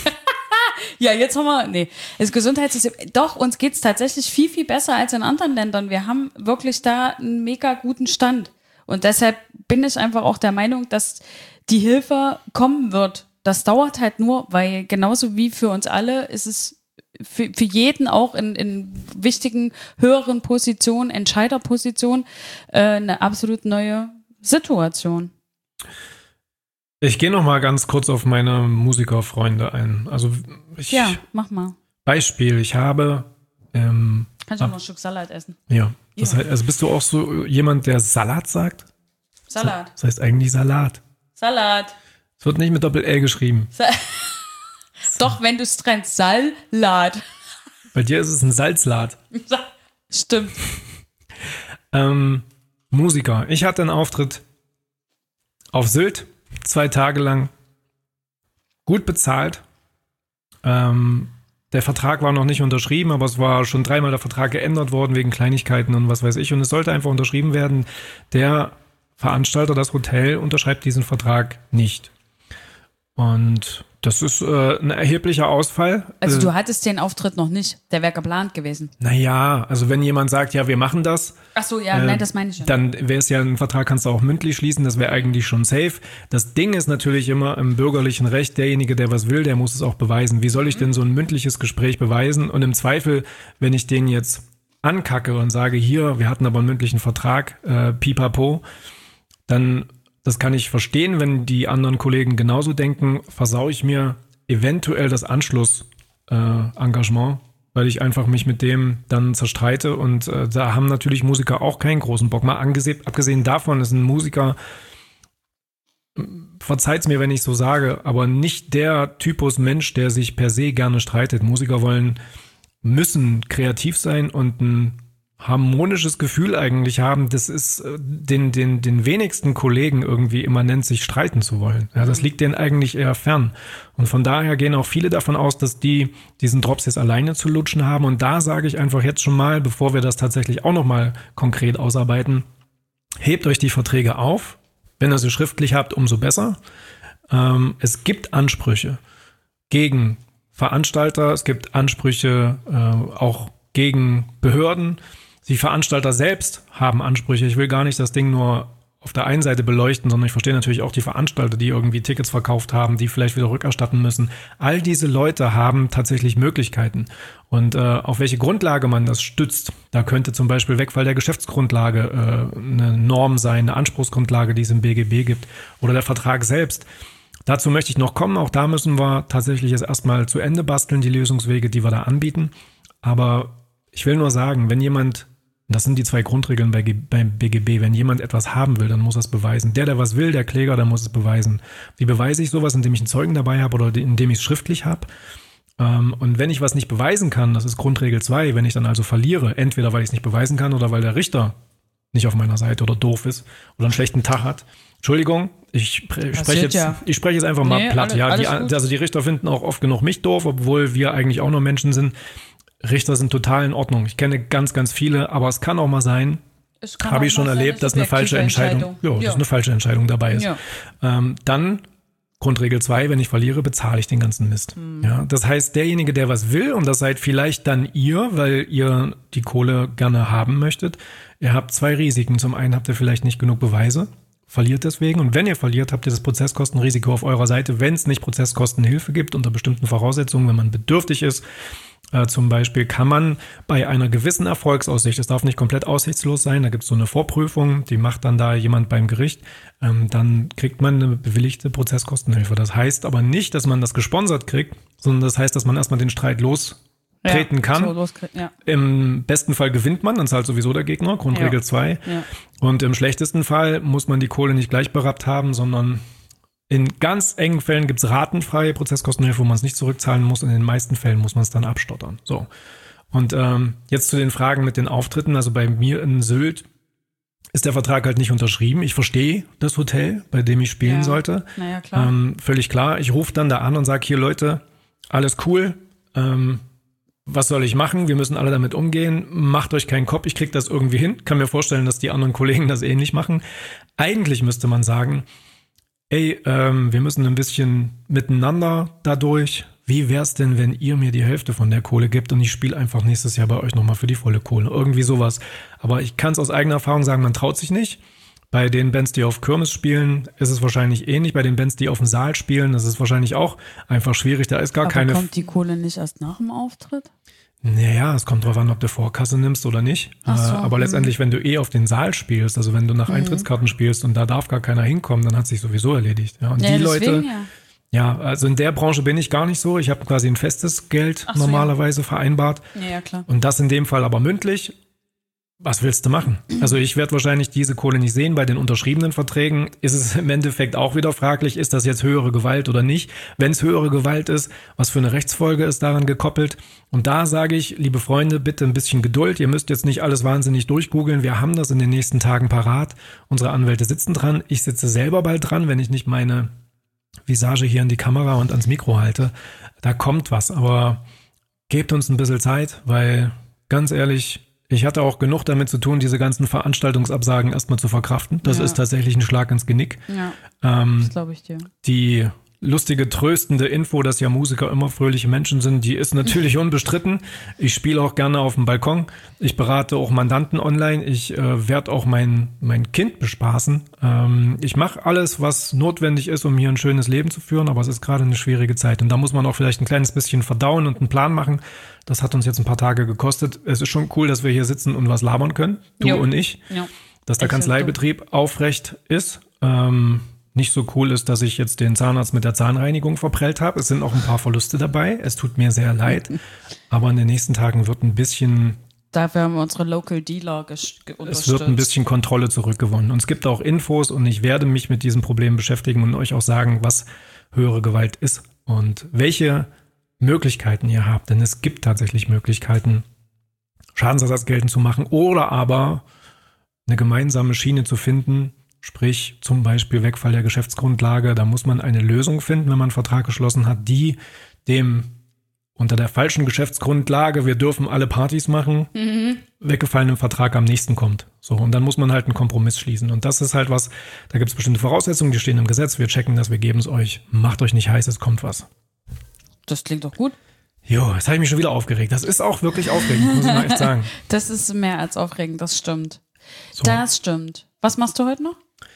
Ja, jetzt haben wir, nee, das Gesundheitssystem, doch, uns geht's tatsächlich viel, viel besser als in anderen Ländern. Wir haben wirklich da einen mega guten Stand. Und deshalb bin ich einfach auch der Meinung, dass die Hilfe kommen wird. Das dauert halt nur, weil genauso wie für uns alle ist es für, für jeden auch in, in wichtigen, höheren Positionen, Entscheiderpositionen, äh, eine absolut neue Situation. Ich gehe noch mal ganz kurz auf meine Musikerfreunde ein. Also ich, ja, mach mal. Beispiel, ich habe ähm, Kannst du auch noch ein Stück Salat essen? Ja. Das heißt, also bist du auch so jemand, der Salat sagt? Salat. Das heißt eigentlich Salat. Salat. Es wird nicht mit Doppel-L geschrieben. Sa- Doch, wenn du es trennst. Salat. Bei dir ist es ein Salzlat. Stimmt. ähm, Musiker. Ich hatte einen Auftritt auf Sylt. Zwei Tage lang gut bezahlt. Ähm, der Vertrag war noch nicht unterschrieben, aber es war schon dreimal der Vertrag geändert worden wegen Kleinigkeiten und was weiß ich. Und es sollte einfach unterschrieben werden. Der Veranstalter, das Hotel, unterschreibt diesen Vertrag nicht. Und das ist äh, ein erheblicher Ausfall. Also äh, du hattest den Auftritt noch nicht. Der wäre geplant gewesen. Naja, also wenn jemand sagt, ja, wir machen das. Ach so, ja, äh, nein, das meine ich schon. Dann wäre es ja, ein Vertrag kannst du auch mündlich schließen, das wäre eigentlich schon safe. Das Ding ist natürlich immer im bürgerlichen Recht, derjenige, der was will, der muss es auch beweisen. Wie soll ich denn so ein mündliches Gespräch beweisen? Und im Zweifel, wenn ich den jetzt ankacke und sage, hier, wir hatten aber einen mündlichen Vertrag, äh, pipapo, dann, das kann ich verstehen, wenn die anderen Kollegen genauso denken, versaue ich mir eventuell das Anschluss-Engagement, äh, weil ich einfach mich mit dem dann zerstreite und äh, da haben natürlich Musiker auch keinen großen Bock. Mal angesehen, abgesehen davon ist ein Musiker, verzeiht's mir, wenn ich so sage, aber nicht der Typus Mensch, der sich per se gerne streitet. Musiker wollen, müssen kreativ sein und ein harmonisches Gefühl eigentlich haben, das ist den, den, den wenigsten Kollegen irgendwie immanent, sich streiten zu wollen. Ja, das liegt denen eigentlich eher fern. Und von daher gehen auch viele davon aus, dass die diesen Drops jetzt alleine zu lutschen haben. Und da sage ich einfach jetzt schon mal, bevor wir das tatsächlich auch nochmal konkret ausarbeiten, hebt euch die Verträge auf. Wenn ihr sie schriftlich habt, umso besser. Ähm, es gibt Ansprüche gegen Veranstalter, es gibt Ansprüche äh, auch gegen Behörden. Die Veranstalter selbst haben Ansprüche. Ich will gar nicht das Ding nur auf der einen Seite beleuchten, sondern ich verstehe natürlich auch die Veranstalter, die irgendwie Tickets verkauft haben, die vielleicht wieder rückerstatten müssen. All diese Leute haben tatsächlich Möglichkeiten. Und äh, auf welche Grundlage man das stützt, da könnte zum Beispiel Wegfall der Geschäftsgrundlage äh, eine Norm sein, eine Anspruchsgrundlage, die es im B G B gibt, oder der Vertrag selbst. Dazu möchte ich noch kommen. Auch da müssen wir tatsächlich jetzt erstmal zu Ende basteln, die Lösungswege, die wir da anbieten. Aber ich will nur sagen, wenn jemand, das sind die zwei Grundregeln bei, beim B G B, wenn jemand etwas haben will, dann muss er es beweisen. Der, der was will, der Kläger, der muss es beweisen. Wie beweise ich sowas? Indem ich einen Zeugen dabei habe oder indem ich es schriftlich habe. Und wenn ich was nicht beweisen kann, das ist Grundregel zwei, wenn ich dann also verliere, entweder weil ich es nicht beweisen kann oder weil der Richter nicht auf meiner Seite oder doof ist oder einen schlechten Tag hat. Entschuldigung, ich spreche jetzt, ja. ich spreche jetzt einfach mal nee, platt. Alles, ja, alles die, also die Richter finden auch oft genug mich doof, obwohl wir eigentlich auch nur Menschen sind. Richter sind total in Ordnung. Ich kenne ganz, ganz viele, aber es kann auch mal sein, habe ich schon erlebt, dass eine falsche Entscheidung, Entscheidung. Jo, ja. dass eine falsche Entscheidung dabei ist. Ja. Ähm, dann Grundregel zwei, wenn ich verliere, bezahle ich den ganzen Mist. Mhm. Ja, das heißt, derjenige, der was will, und das seid vielleicht dann ihr, weil ihr die Kohle gerne haben möchtet, ihr habt zwei Risiken. Zum einen habt ihr vielleicht nicht genug Beweise, verliert deswegen. Und wenn ihr verliert, habt ihr das Prozesskostenrisiko auf eurer Seite, wenn es nicht Prozesskostenhilfe gibt, unter bestimmten Voraussetzungen, wenn man bedürftig ist. Äh, zum Beispiel kann man bei einer gewissen Erfolgsaussicht, es darf nicht komplett aussichtslos sein, da gibt es so eine Vorprüfung, die macht dann da jemand beim Gericht, ähm, dann kriegt man eine bewilligte Prozesskostenhilfe. Das heißt aber nicht, dass man das gesponsert kriegt, sondern das heißt, dass man erstmal den Streit lostreten ja, kann. So loskrieg, ja. Im besten Fall gewinnt man, dann zahlt sowieso der Gegner, Grundregel zwei. Ja. Ja. Und im schlechtesten Fall muss man die Kohle nicht gleich berappt haben, sondern in ganz engen Fällen gibt's ratenfreie Prozesskostenhilfe, wo man es nicht zurückzahlen muss. In den meisten Fällen muss man es dann abstottern. So. Und ähm, jetzt zu den Fragen mit den Auftritten. Also bei mir in Sylt ist der Vertrag halt nicht unterschrieben. Ich verstehe das Hotel, bei dem ich spielen ja. sollte. Naja, klar. Ähm, völlig klar. Ich rufe dann da an und sage, hier Leute, alles cool. Ähm, was soll ich machen? Wir müssen alle damit umgehen. Macht euch keinen Kopf, ich krieg das irgendwie hin. Kann mir vorstellen, dass die anderen Kollegen das ähnlich machen. Eigentlich müsste man sagen, ey, ähm, wir müssen ein bisschen miteinander dadurch. Wie wär's denn, wenn ihr mir die Hälfte von der Kohle gibt und ich spiele einfach nächstes Jahr bei euch nochmal für die volle Kohle? Irgendwie sowas. Aber ich kann es aus eigener Erfahrung sagen, man traut sich nicht. Bei den Bands, die auf Kirmes spielen, ist es wahrscheinlich ähnlich. Bei den Bands, die auf dem Saal spielen, ist es wahrscheinlich auch einfach schwierig. Da ist gar Aber keine... kommt die Kohle nicht erst nach dem Auftritt? Naja, es kommt drauf an, ob du Vorkasse nimmst oder nicht. Ach so, aber mh. letztendlich, wenn du eh auf den Saal spielst, also wenn du nach mhm. Eintrittskarten spielst und da darf gar keiner hinkommen, dann hat sich sowieso erledigt. Ja, und ja, die deswegen, Leute, ja. ja, also in der Branche bin ich gar nicht so. Ich habe quasi ein festes Geld Ach normalerweise so, ja. vereinbart. Ja, ja, klar. Und das in dem Fall aber mündlich. Was willst du machen? Also ich werde wahrscheinlich diese Kohle nicht sehen. Bei den unterschriebenen Verträgen ist es im Endeffekt auch wieder fraglich, ist das jetzt höhere Gewalt oder nicht? Wenn es höhere Gewalt ist, was für eine Rechtsfolge ist daran gekoppelt? Und da sage ich, liebe Freunde, bitte ein bisschen Geduld. Ihr müsst jetzt nicht alles wahnsinnig durchgoogeln. Wir haben das in den nächsten Tagen parat. Unsere Anwälte sitzen dran. Ich sitze selber bald dran, wenn ich nicht meine Visage hier in die Kamera und ans Mikro halte. Da kommt was, aber gebt uns ein bisschen Zeit, weil ganz ehrlich, ich hatte auch genug damit zu tun, diese ganzen Veranstaltungsabsagen erstmal zu verkraften. Das ja. ist tatsächlich ein Schlag ins Genick. Ja, ähm, das glaube ich dir. Die lustige, tröstende Info, dass ja Musiker immer fröhliche Menschen sind, die ist natürlich unbestritten. Ich spiele auch gerne auf dem Balkon. Ich berate auch Mandanten online. Ich äh, werde auch mein mein Kind bespaßen. Ähm, ich mache alles, was notwendig ist, um hier ein schönes Leben zu führen, aber es ist gerade eine schwierige Zeit. Und da muss man auch vielleicht ein kleines bisschen verdauen und einen Plan machen. Das hat uns jetzt ein paar Tage gekostet. Es ist schon cool, dass wir hier sitzen und was labern können, du jo. und ich. Jo. Dass der ich Kanzleibetrieb aufrecht ist. Ähm, nicht so cool ist, dass ich jetzt den Zahnarzt mit der Zahnreinigung verprellt habe. Es sind auch ein paar Verluste dabei. Es tut mir sehr leid. Aber in den nächsten Tagen wird ein bisschen... Dafür haben wir unsere Local Dealer unterstützt. Es wird ein bisschen Kontrolle zurückgewonnen. Und es gibt auch Infos und ich werde mich mit diesem Problem beschäftigen und euch auch sagen, was höhere Gewalt ist und welche Möglichkeiten ihr habt. Denn es gibt tatsächlich Möglichkeiten, Schadensersatz geltend zu machen oder aber eine gemeinsame Schiene zu finden, sprich zum Beispiel Wegfall der Geschäftsgrundlage. Da muss man eine Lösung finden, wenn man einen Vertrag geschlossen hat, die dem unter der falschen Geschäftsgrundlage, wir dürfen alle Partys machen, mhm. weggefallenen Vertrag am nächsten kommt. So, und dann muss man halt einen Kompromiss schließen. Und das ist halt was, da gibt es bestimmte Voraussetzungen, die stehen im Gesetz, wir checken das, wir geben es euch. Macht euch nicht heiß, es kommt was. Das klingt doch gut. Jo, jetzt habe ich mich schon wieder aufgeregt. Das ist auch wirklich aufregend, muss ich mal echt sagen. Das ist mehr als aufregend, das stimmt. So. Das stimmt. Was machst du heute noch?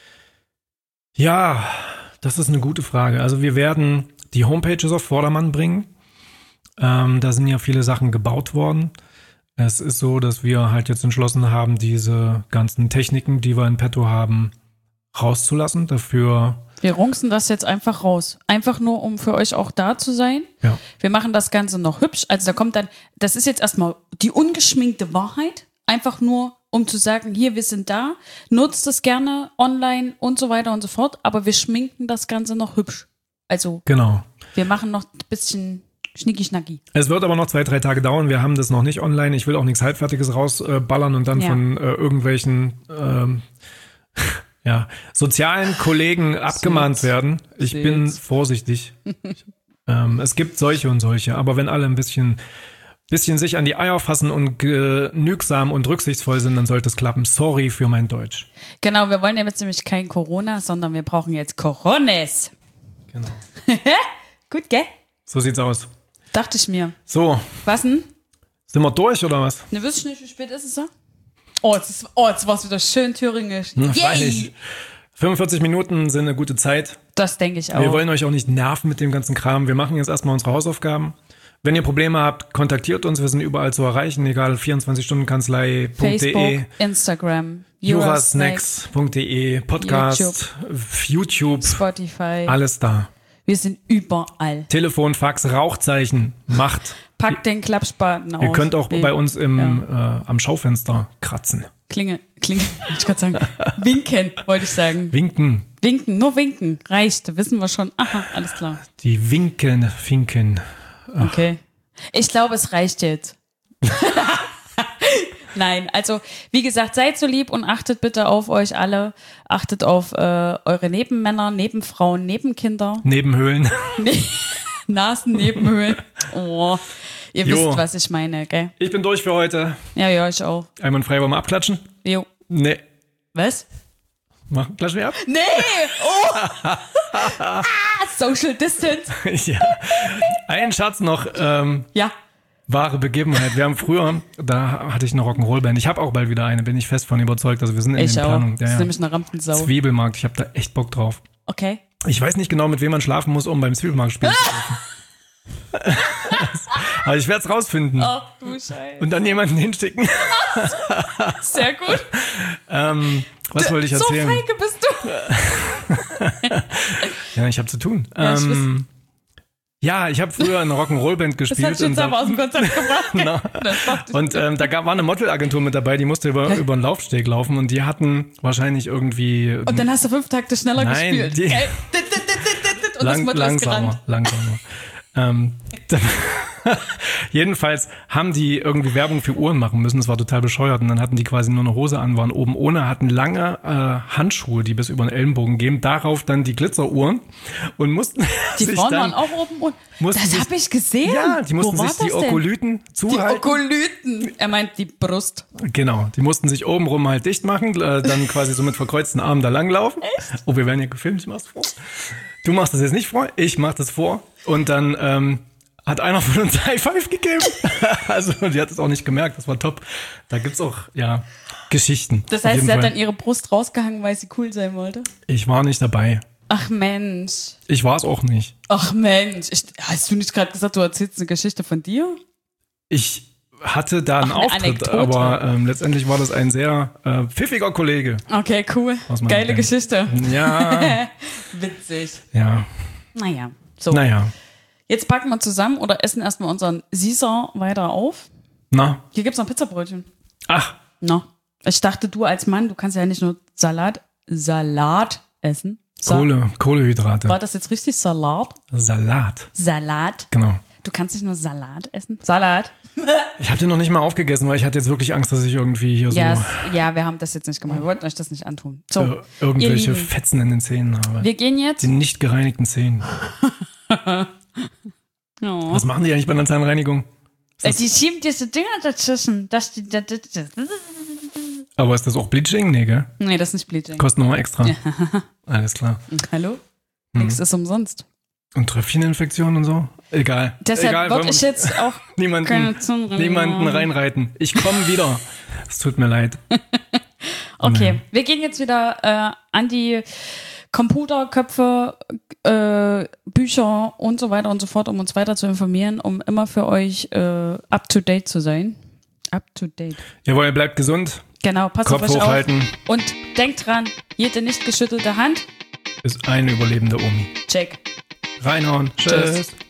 Ja, das ist eine gute Frage. Also wir werden die Homepages auf Vordermann bringen. Ähm, da sind ja viele Sachen gebaut worden. Es ist so, dass wir halt jetzt entschlossen haben, diese ganzen Techniken, die wir in petto haben, rauszulassen. Dafür... Wir runzen das jetzt einfach raus. Einfach nur, um für euch auch da zu sein. Ja. Wir machen das Ganze noch hübsch. Also da kommt dann, das ist jetzt erstmal die ungeschminkte Wahrheit. Einfach nur, um zu sagen, hier, wir sind da. Nutzt es gerne online und so weiter und so fort. Aber wir schminken das Ganze noch hübsch. Also genau. Wir machen noch ein bisschen schnicki-schnacki. Es wird aber noch zwei, drei Tage dauern. Wir haben das noch nicht online. Ich will auch nichts Halbfertiges rausballern und dann ja. von äh, irgendwelchen... Ähm, ja, sozialen Kollegen abgemahnt werden. Ich Süß. bin vorsichtig. ähm, es gibt solche und solche, aber wenn alle ein bisschen, bisschen sich an die Eier fassen und genügsam und rücksichtsvoll sind, dann sollte es klappen. Sorry für mein Deutsch. Genau, wir wollen ja jetzt nämlich kein Corona, sondern wir brauchen jetzt Corones. Genau. Gut, gell? So sieht's aus. Dachte ich mir. So. Was denn? Sind wir durch, oder was? Ne, wisst ihr nicht, wie spät ist es so? Oh, jetzt, ist, oh, jetzt war es wieder schön thüringisch. Na, freilich. fünfundvierzig Minuten sind eine gute Zeit. Das denke ich auch. Wir wollen euch auch nicht nerven mit dem ganzen Kram. Wir machen jetzt erstmal unsere Hausaufgaben. Wenn ihr Probleme habt, kontaktiert uns. Wir sind überall zu erreichen, egal vierundzwanzig Stunden Kanzlei punkt de, Facebook, Instagram, jurasnacks punkt de, Podcast, YouTube, YouTube, Spotify. alles da. Wir sind überall. Telefon, Fax, Rauchzeichen, Macht. Packt den Klappspaten aus. Ihr könnt auch Den, bei uns im, ja. äh, am Schaufenster kratzen. Klinge, Klinge, wollte ich gerade sagen. Winken, wollte ich sagen. Winken. Winken, nur winken. Reicht, wissen wir schon. Aha, alles klar. Die Winken, Finken. Ach. Okay. Ich glaube, es reicht jetzt. Nein, also wie gesagt, seid so lieb und achtet bitte auf euch alle. Achtet auf äh, eure Nebenmänner, Nebenfrauen, Nebenkinder. Nebenhöhlen. Ne- Nasen, Nebenhöhlen. Oh, ihr Jo. wisst, was ich meine, gell? Ich bin durch für heute. Ja, ja, ich auch. Einmal frei, wollen wir abklatschen? Jo. Nee. Was? Mach, klatschen wir ab? Nee! Oh! ah, Social Distance. Ja. Ein Schatz noch. Ähm, Ja. Wahre Begebenheit. Wir haben früher, da hatte ich eine Rock'n'Roll-Band. Ich habe auch bald wieder eine, bin ich fest von überzeugt. Also wir sind in Ich den auch. Planungen. Das Ja, ist ja. nämlich eine Rampensau. Zwiebelmarkt. Ich habe da echt Bock drauf. Okay. Ich weiß nicht genau, mit wem man schlafen muss, um beim Zwiebelmarkt spielen zu dürfen. Aber ich werde es rausfinden. Ach du Scheiße. Und dann jemanden hinschicken. Sehr gut. ähm, was wollte ich So erzählen? feige bist du. Ja, ich habe zu tun. Ja, ich ähm, ja, ich habe früher in einer Rock'n'Roll-Band Das gespielt. hat schon und dann- aber aus dem Konzept gebracht. Na. Das macht dich- Und ähm, da gab, war eine Modelagentur mit dabei, die musste über, über einen Laufsteg laufen und die hatten wahrscheinlich irgendwie Und dann hast du fünf Takte schneller Nein, gespielt. die- Gell? Dit, dit, dit, dit, dit, dit. Und lang, das Model ist langsamer, gerannt. langsamer. ähm, dann, jedenfalls haben die irgendwie Werbung für Uhren machen müssen. Das war total bescheuert. Und dann hatten die quasi nur eine Hose an, waren oben ohne, hatten lange äh, Handschuhe, die bis über den Ellenbogen gehen. Darauf dann die Glitzeruhren und mussten Die sich Frauen dann, waren auch oben und mussten das sich- habe ich gesehen. Ja, die mussten Wo war sich die das denn? Okolyten Die zuhalten. Okolyten. Er meint die Brust. Genau, die mussten sich obenrum halt dicht machen, äh, dann quasi so mit verkreuzten Armen da langlaufen. Echt? Oh, wir werden hier gefilmt, ich mach's vor. Du machst das jetzt nicht vor, ich mach das vor. Und dann ähm, hat einer von uns High Five gegeben. Also die hat es auch nicht gemerkt, das war top. Da gibt's auch, ja, Geschichten. Das Auf heißt, jeden sie hat Fall. dann ihre Brust rausgehangen, weil sie cool sein wollte. Ich war nicht dabei. Ach Mensch. Ich war es auch nicht. Ach Mensch. Ich, hast du nicht gerade gesagt, du erzählst eine Geschichte von dir? Ich hatte da einen Ach, eine Auftritt, Anekdote. aber ähm, letztendlich war das ein sehr äh, pfiffiger Kollege. Okay, cool. Aus meiner Geile Band. Geschichte. Ja, Witzig. ja, Naja. So. naja. Jetzt packen wir zusammen oder essen erstmal unseren Caesar weiter auf. Na, Hier gibt's noch Pizzabrötchen. ach, No. Ich dachte, du als Mann, du kannst ja nicht nur Salat, Salat essen. Sa- Kohle, Kohlehydrate. War das jetzt richtig? Salat? Salat, Salat? genau. Du kannst nicht nur Salat essen? Salat? Ich habe den noch nicht mal aufgegessen, weil ich hatte jetzt wirklich Angst, dass ich irgendwie hier Ja, so s- ja, wir haben das jetzt nicht gemacht. Wir wollten euch das nicht antun. So, äh, irgendwelche ihr Lieben, Fetzen in den Zähnen habe. wir gehen jetzt. Die nicht gereinigten Zähnen. Oh. Was machen die eigentlich bei einer Zahnreinigung? Äh, Die schieben diese Dinger dazwischen. Dass die, das, das, das. Aber ist das auch Bleaching? Nee, gell? Nee, das ist nicht Bleaching. Kostet nochmal extra. Alles klar. Hallo? Hm. Nichts ist umsonst. Und Tröpfcheninfektionen und so? Egal. Deshalb Egal, würde wollen ich wir jetzt auch niemanden, keine Zahnreinigung niemanden machen. reinreiten. Ich komme wieder. Es tut mir leid. Okay, wir gehen jetzt wieder äh, an die Computerköpfe, äh, Bücher und so weiter und so fort, um uns weiter zu informieren, um immer für euch äh, up to date zu sein. Up to date. Jawohl, bleibt gesund. Genau, passt Kopf auf euch hochhalten. auf. Und denkt dran, jede nicht geschüttelte Hand, Ist eine überlebende Omi. check. Reinhauen. Tschüss. Tschüss.